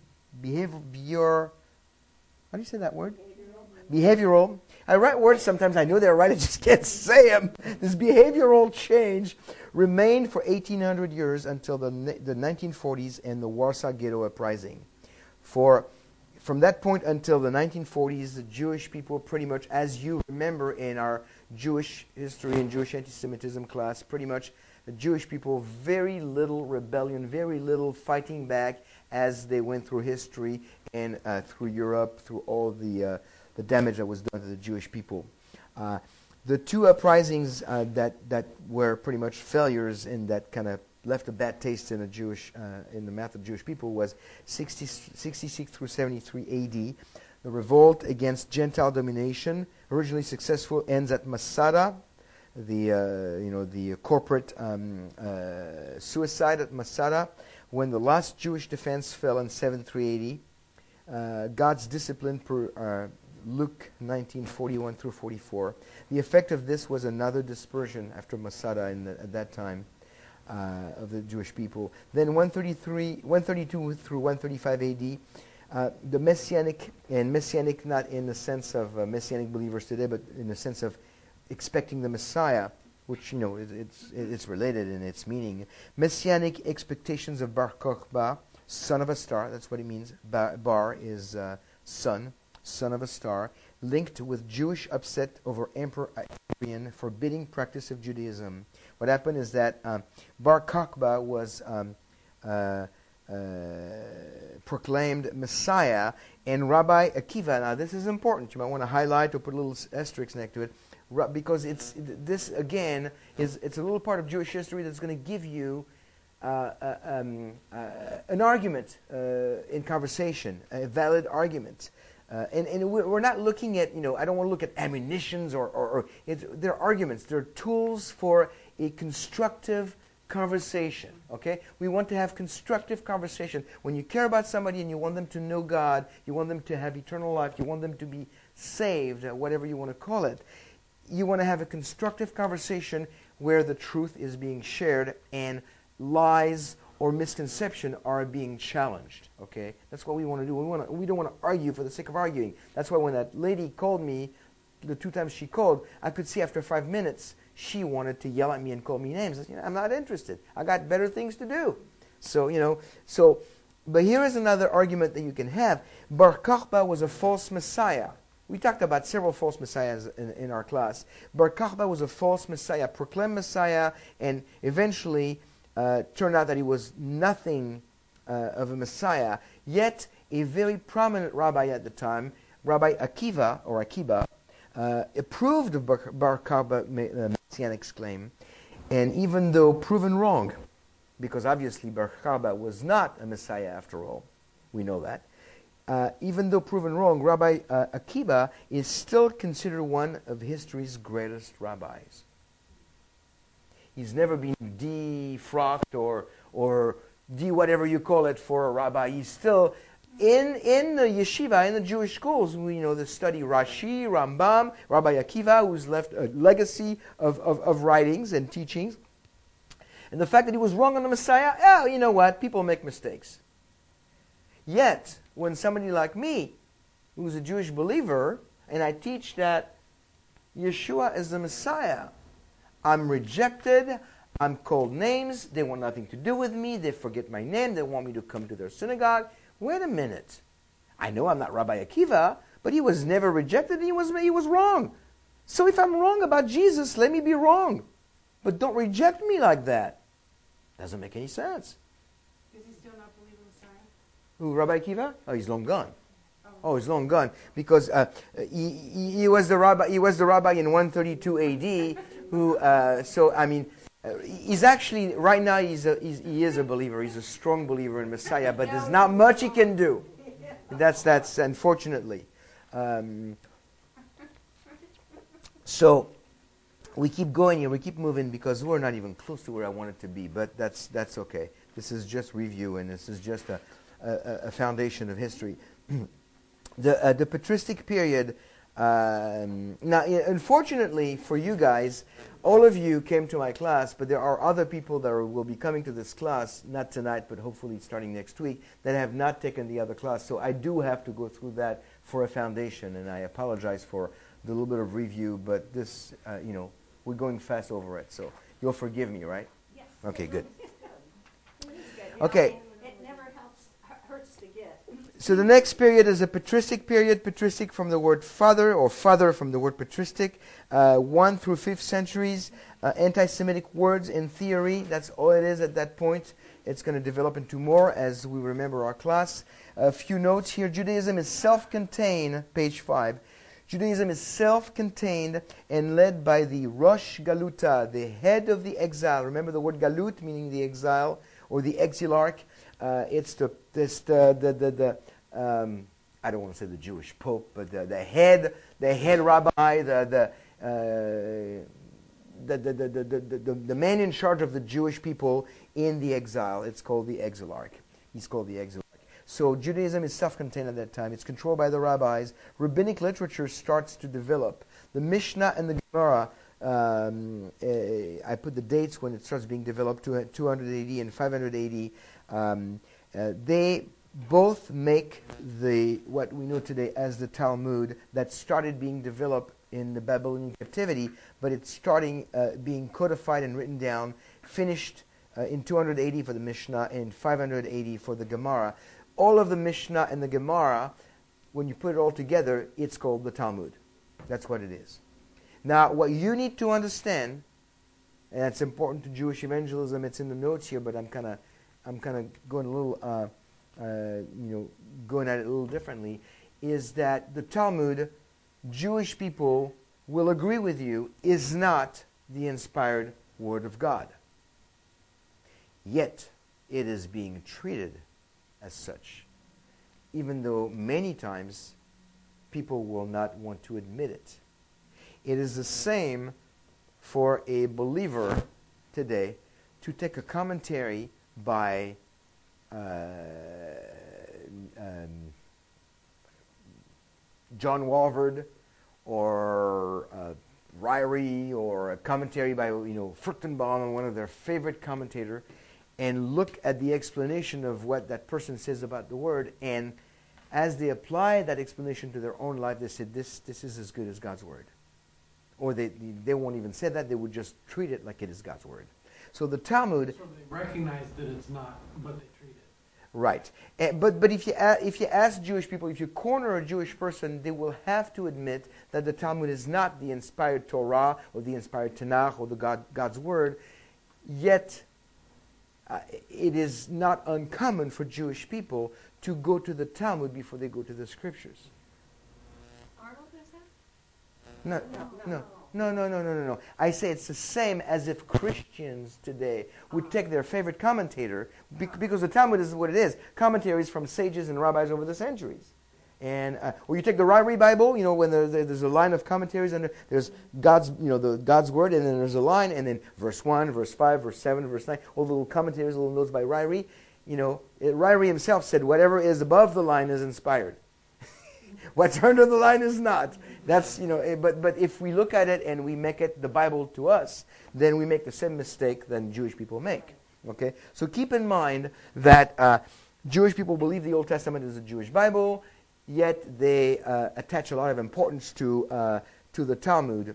behavior, how do you say that word? Behavioral. Behavioral. I write words sometimes, I know they're right, I just can't say them. This behavioral change remained for eighteen hundred years until the, the nineteen forties and the Warsaw Ghetto Uprising. For from that point until the nineteen forties, the Jewish people pretty much, as you remember in our Jewish history and Jewish anti-Semitism class, pretty much the Jewish people, very little rebellion, very little fighting back as they went through history and uh, through Europe, through all the, uh, the damage that was done to the Jewish people. Uh, the two uprisings uh, that, that were pretty much failures and that kind of left a bad taste in the Jewish uh, in the mouth of Jewish people was sixty, sixty-six through seventy-three A D. The revolt against Gentile domination, originally successful, ends at Masada. The uh, you know the corporate um, uh, suicide at Masada, when the last Jewish defense fell in seventy-three A D. Uh, God's discipline per uh, Luke nineteen forty-one through forty-four. The effect of this was another dispersion after Masada in the, at that time. Uh, of the Jewish people. Then one thirty-three, one thirty-two through one thirty-five A D, uh, the Messianic, and Messianic not in the sense of uh, Messianic believers today, but in the sense of expecting the Messiah, which, you know, it, it's, it's related in its meaning. Messianic expectations of Bar Kokhba, son of a star, that's what it means. Bar, bar is uh, son, son of a star, linked with Jewish upset over Emperor Adrian forbidding practice of Judaism. What happened is that um, Bar Kokhba was um, uh, uh, proclaimed Messiah, and Rabbi Akiva, now this is important, you might want to highlight or put a little asterisk next to it, because it's this, again, is it's a little part of Jewish history that's going to give you uh, uh, um, uh, an argument uh, in conversation, a valid argument. Uh, and, and we're not looking at, you know, I don't want to look at ammunitions or, or, or it's, they're arguments. They're tools for a constructive conversation, okay? We want to have constructive conversation. When you care about somebody and you want them to know God, you want them to have eternal life, you want them to be saved, uh, whatever you want to call it, you want to have a constructive conversation where the truth is being shared and lies or misconception are being challenged. Okay, that's what we want to do. We want to, we don't want to argue for the sake of arguing. That's why when that lady called me the two times she called, I could see after five minutes she wanted to yell at me and call me names. I said, you know, I'm not interested. I got better things to do. So, you know, so, but here is another argument that you can have. Bar Kokhba was a false messiah. We talked about several false messiahs in, in our class. Bar Kokhba was a false messiah, proclaimed messiah, and eventually uh, turned out that he was nothing uh, of a messiah. Yet, a very prominent rabbi at the time, Rabbi Akiva, or Akiba, uh, approved of Bar, Bar Kokhba's messianic claim, and even though proven wrong, because obviously Bar Kokhba was not a messiah after all, we know that, Uh, even though proven wrong, Rabbi uh, Akiba is still considered one of history's greatest rabbis. He's never been defrocked or or de whatever you call it for a rabbi. He's still in in the yeshiva, in the Jewish schools. We you know the study Rashi, Rambam, Rabbi Akiva, who's left a legacy of, of, of writings and teachings. And the fact that he was wrong on the Messiah, oh, you know what? People make mistakes. Yet, when somebody like me, who's a Jewish believer, and I teach that Yeshua is the Messiah, I'm rejected, I'm called names, they want nothing to do with me, they forget my name, they want me to come to their synagogue. Wait a minute. I know I'm not Rabbi Akiva, but he was never rejected and he was, he was wrong. So if I'm wrong about Jesus, let me be wrong. But don't reject me like that. Doesn't make any sense. Does he still not believe in Messiah? Who, Rabbi Akiva? Oh, he's long gone. Oh, Oh, he's long gone because uh, he, he, he was the rabbi. He was the rabbi in one thirty-two A D. Who? Uh, so I mean, uh, he's actually right now. He's, a, he's he is a believer. He's a strong believer in Messiah, but there's not much he can do. That's that's unfortunately. Um, so we keep going here. We keep moving because we're not even close to where I wanted to be. But that's that's okay. This is just review, and this is just a a, a foundation of history. The uh, the patristic period. Um, now, unfortunately for you guys, all of you came to my class, but there are other people that are, will be coming to this class, not tonight, but hopefully starting next week, that have not taken the other class. So I do have to go through that for a foundation, and I apologize for the little bit of review, but this, uh, you know, we're going fast over it, so you'll forgive me, right? Yes. Okay, good. It's good. You Okay. know, it never helps, hurts to get. So the next period is a patristic period. Patristic from the word father, or father from the word patristic. Uh, one through fifth centuries. Uh, anti-Semitic words in theory. That's all it is at that point. It's going to develop into more as we remember our class. A few notes here. Judaism is self-contained, page five. Judaism is self-contained and led by the Rosh Galuta, the head of the exile. Remember the word Galut, meaning the exile or the exilarch. Uh, it's the this the the the, the um, I don't want to say the Jewish pope, but the, the head the head rabbi, the the, uh, the, the, the, the, the, the the man in charge of the Jewish people in the exile. It's called the exilarch. He's called the exilarch. So Judaism is self-contained at that time. It's controlled by the rabbis. Rabbinic literature starts to develop. The Mishnah and the Gemara. Um, uh, I put the dates when it starts being developed to two hundred A D and five hundred A D. Um, uh, they both make the what we know today as the Talmud that started being developed in the Babylonian captivity, but it's starting uh, being codified and written down, finished uh, in two hundred A D for the Mishnah and five hundred A D for the Gemara. All of the Mishnah and the Gemara, when you put it all together, it's called the Talmud. That's what it is. Now, what you need to understand, and it's important to Jewish evangelism, it's in the notes here, but I'm kind of I'm kind of going a little, uh, uh, you know, going at it a little differently, is that the Talmud, Jewish people will agree with you, is not the inspired Word of God. Yet, it is being treated as such, even though many times people will not want to admit it. It is the same for a believer today to take a commentary by uh, um, John Walvoord or uh, Ryrie, or a commentary by you know Fruchtenbaum, one of their favorite commentator, and look at the explanation of what that person says about the word and as they apply that explanation to their own life, they said, this, this is as good as God's Word. Or they, they won't even say that. They would just treat it like it is God's Word. So the Talmud... So they recognize that it's not, but they treat it. Right. And, but but if you, a, if you ask Jewish people, if you corner a Jewish person, they will have to admit that the Talmud is not the inspired Torah or the inspired Tanakh or the God, God's Word. Yet, uh, it is not uncommon for Jewish people to go to the Talmud before they go to the Scriptures. Arnold does that? No, no, no, no, no, no, no, no. I say it's the same as if Christians today would take their favorite commentator, because the Talmud is what it is, commentaries from sages and rabbis over the centuries. And uh, or you take the Ryrie Bible, you know, when there's, there's a line of commentaries, and there's God's, you know, the God's Word, and then there's a line, and then verse one, verse five, verse seven, verse nine, all the little commentaries, little notes by Ryrie. You know, it, Ryrie himself said, whatever is above the line is inspired. What's under the line is not. That's, you know, but but if we look at it and we make it the Bible to us, then we make the same mistake that Jewish people make. Okay, so keep in mind that uh, Jewish people believe the Old Testament is a Jewish Bible, yet they uh, attach a lot of importance to uh, to the Talmud.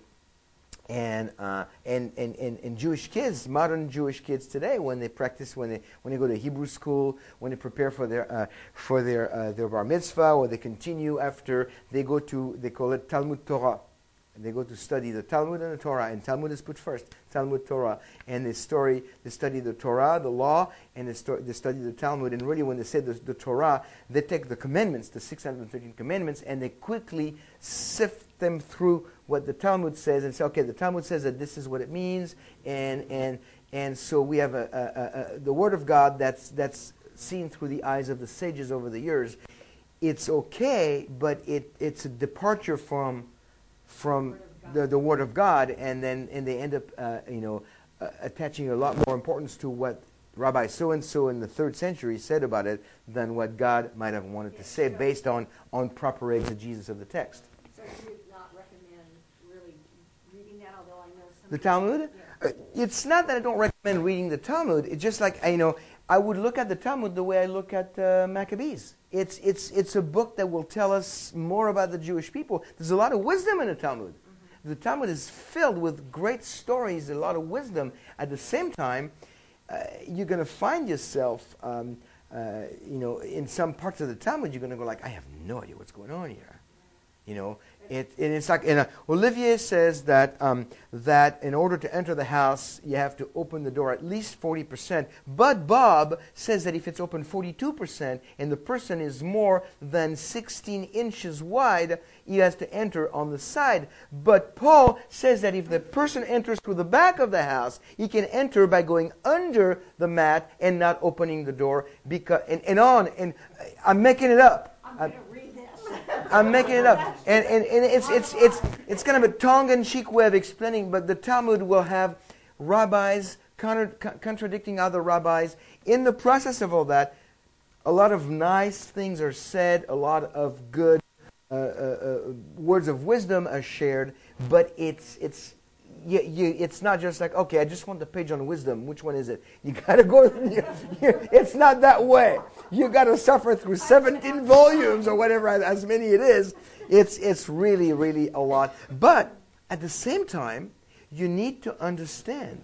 And, uh, and and and and Jewish kids, modern Jewish kids today, when they practice, when they when they go to Hebrew school, when they prepare for their uh, for their uh, their bar mitzvah, or they continue after they go to, they call it Talmud Torah. And they go to study the Talmud and the Torah, and Talmud is put first, Talmud Torah, and they story they study the Torah, the law, and they, sto- they study the Talmud. And really, when they say the, the Torah, they take the commandments, the six hundred thirteen commandments, and they quickly sift them through what the Talmud says and say, okay, the Talmud says that this is what it means, and and and so we have a, a, a, a the Word of God that's that's seen through the eyes of the sages over the years. It's okay, but it it's a departure from from the, the Word of God, and then and they end up, uh, you know, uh, attaching a lot more importance to what Rabbi so-and-so in the third century said about it than what God might have wanted to say based on, on proper exegesis of the text. So you would not recommend really reading that, although I know some... The Talmud? Yeah. Uh, it's not that I don't recommend reading the Talmud. It's just like, I, you know, I would look at the Talmud the way I look at uh, Maccabees. It's, it's, it's a book that will tell us more about the Jewish people. There's a lot of wisdom in the Talmud. Mm-hmm. The Talmud is filled with great stories, a lot of wisdom. At the same time, uh, you're going to find yourself, um, uh, you know, in some parts of the Talmud, you're going to go like, I have no idea what's going on here. You know, it, and it's like, and, uh, Olivier says that um, that in order to enter the house, you have to open the door at least forty percent. But Bob says that if it's open forty-two percent and the person is more than sixteen inches wide, he has to enter on the side. But Paul says that if the person enters through the back of the house, he can enter by going under the mat and not opening the door. Because and, and on, and I'm making it up. I'm going to read this. I'm making it up, and, and, and it's it's it's it's kind of a tongue-in-cheek way of explaining. But the Talmud will have rabbis contra- contradicting other rabbis. In the process of all that, a lot of nice things are said, a lot of good uh, uh, uh, words of wisdom are shared. But it's it's you, you, it's not just like, okay, I just want the page on wisdom. Which one is it? You got to go. You, you, it's not that way. You got to suffer through seventeen volumes or whatever, as many it is. It's it's really, really a lot. But at the same time, you need to understand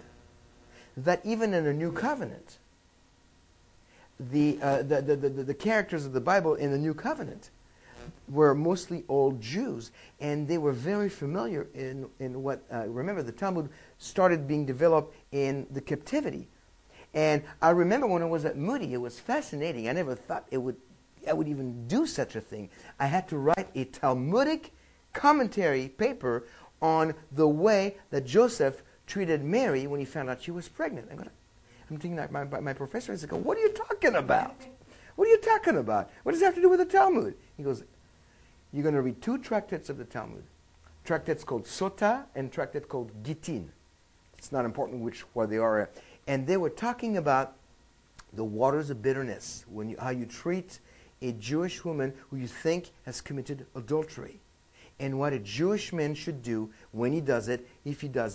that even in a new covenant, the, uh, the, the, the, the characters of the Bible in the new covenant were mostly old Jews, and they were very familiar in, in what, uh, remember, the Talmud started being developed in the captivity. And I remember when I was at Moody, it was fascinating. I never thought it would, I would even do such a thing. I had to write a Talmudic commentary paper on the way that Joseph treated Mary when he found out she was pregnant. I'm, gonna, I'm thinking like my, my professor is like, what are you talking about? What are you talking about? What does it have to do with the Talmud? He goes, you're going to read two tractates of the Talmud. Tractates called Sota and tractate called Gittin. It's not important which what they are. And they were talking about the waters of bitterness, when you, how you treat a Jewish woman who you think has committed adultery, and what a Jewish man should do when he does it, if he does it,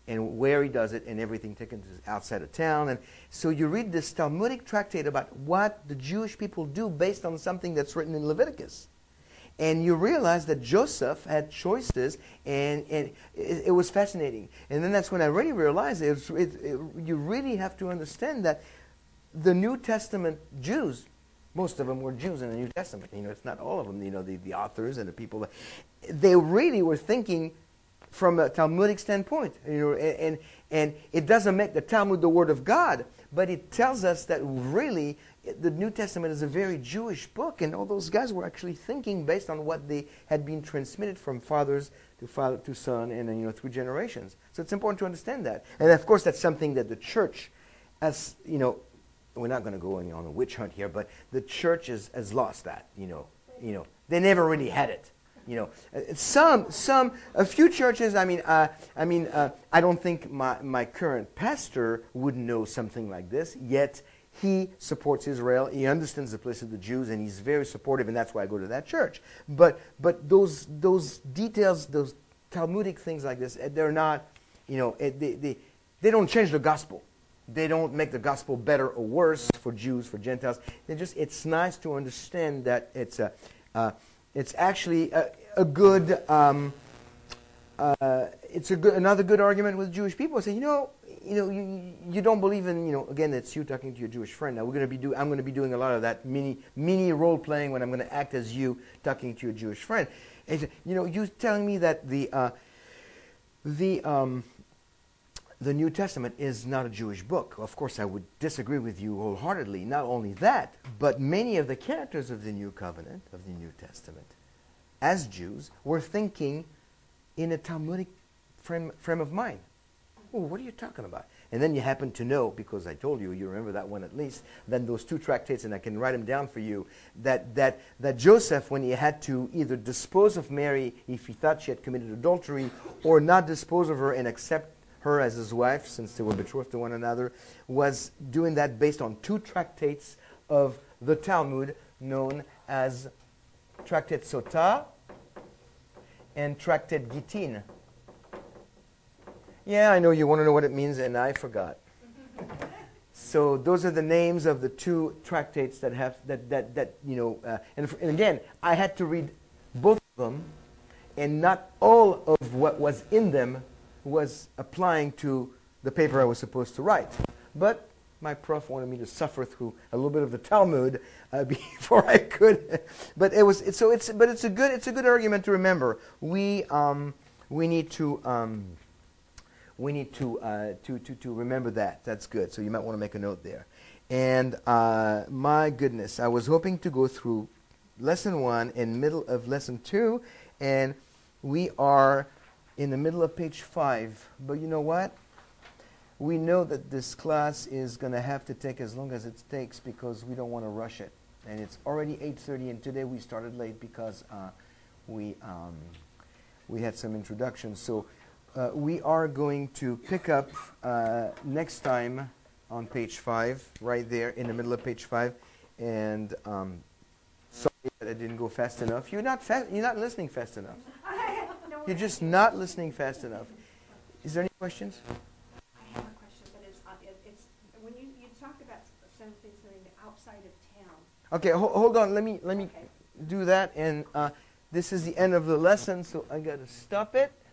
and where he does it, and everything taken to outside of town. And so you read this Talmudic tractate about what the Jewish people do based on something that's written in Leviticus. And you realize that Joseph had choices, and, and it, it was fascinating. And then that's when I really realized it, was, it, it, you really have to understand that the New Testament Jews, most of them were Jews in the New Testament. You know, it's not all of them. You know, the, the authors and the people. That, they really were thinking from a Talmudic standpoint. You know, and and it doesn't make the Talmud the Word of God, but it tells us that really the New Testament is a very Jewish book, and all those guys were actually thinking based on what they had been transmitted from fathers to father to son, and you know through generations. So it's important to understand that. And of course, that's something that the church, as you know, we're not going to go on a witch hunt here, but the church has, has lost that. You know, you know, they never really had it. You know, Uh, some, some, a few churches. I mean, uh, I mean, uh, I don't think my my current pastor would know something like this. Yet he supports Israel. He understands the place of the Jews, and he's very supportive, and that's why I go to that church. But but those those details, those Talmudic things like this, eh, they're not. You know, eh, they they they don't change the gospel. They don't make the gospel better or worse for Jews, for Gentiles. They just, it's nice to understand that it's a, uh, it's actually a, a good, um, uh, it's a good, another good argument with Jewish people. Say, you know, you know, you, you don't believe in, you know, again, it's you talking to your Jewish friend. Now we're going to be do, I'm going to be doing a lot of that mini, mini role playing when I'm going to act as you talking to your Jewish friend. And, you know, you telling me that the, uh, the, um, the New Testament is not a Jewish book. Of course, I would disagree with you wholeheartedly. Not only that, but many of the characters of the New Covenant, of the New Testament, as Jews, were thinking in a Talmudic frame, frame of mind. Oh, what are you talking about? And then you happen to know, because I told you, you remember that one at least, then those two tractates, and I can write them down for you, that, that, that Joseph, when he had to either dispose of Mary if he thought she had committed adultery, or not dispose of her and accept her as his wife, since they were betrothed to one another, was doing that based on two tractates of the Talmud known as Tractate Sotah and Tractate Gittin. Yeah, I know you want to know what it means, and I forgot. So those are the names of the two tractates that have that that that you know. Uh, and, and again, I had to read both of them, and not all of what was in them was applying to the paper I was supposed to write. But my prof wanted me to suffer through a little bit of the Talmud uh, before I could. But it was it's, so it's but it's a good it's a good argument to remember. We um we need to um we need to uh, to to to remember that. That's good. So you might want to make a note there. And uh, my goodness, I was hoping to go through lesson one and middle of lesson two, and we are in the middle of page five. But you know what? We know that this class is going to have to take as long as it takes because we don't want to rush it. And it's already eight thirty, and today we started late because uh, we um, we had some introductions. So uh, we are going to pick up uh, next time on page five, right there in the middle of page five. And um, sorry that I didn't go fast enough. You're not fa- You're not listening fast enough. No, You're just not listening fast enough. Is there any questions? I have a question, but it's, uh, it- it's, when you, you talked about something, something outside of town. Okay, ho- hold on. Let me let me Okay. do that. And uh, this is the end of the lesson, so I got to stop it.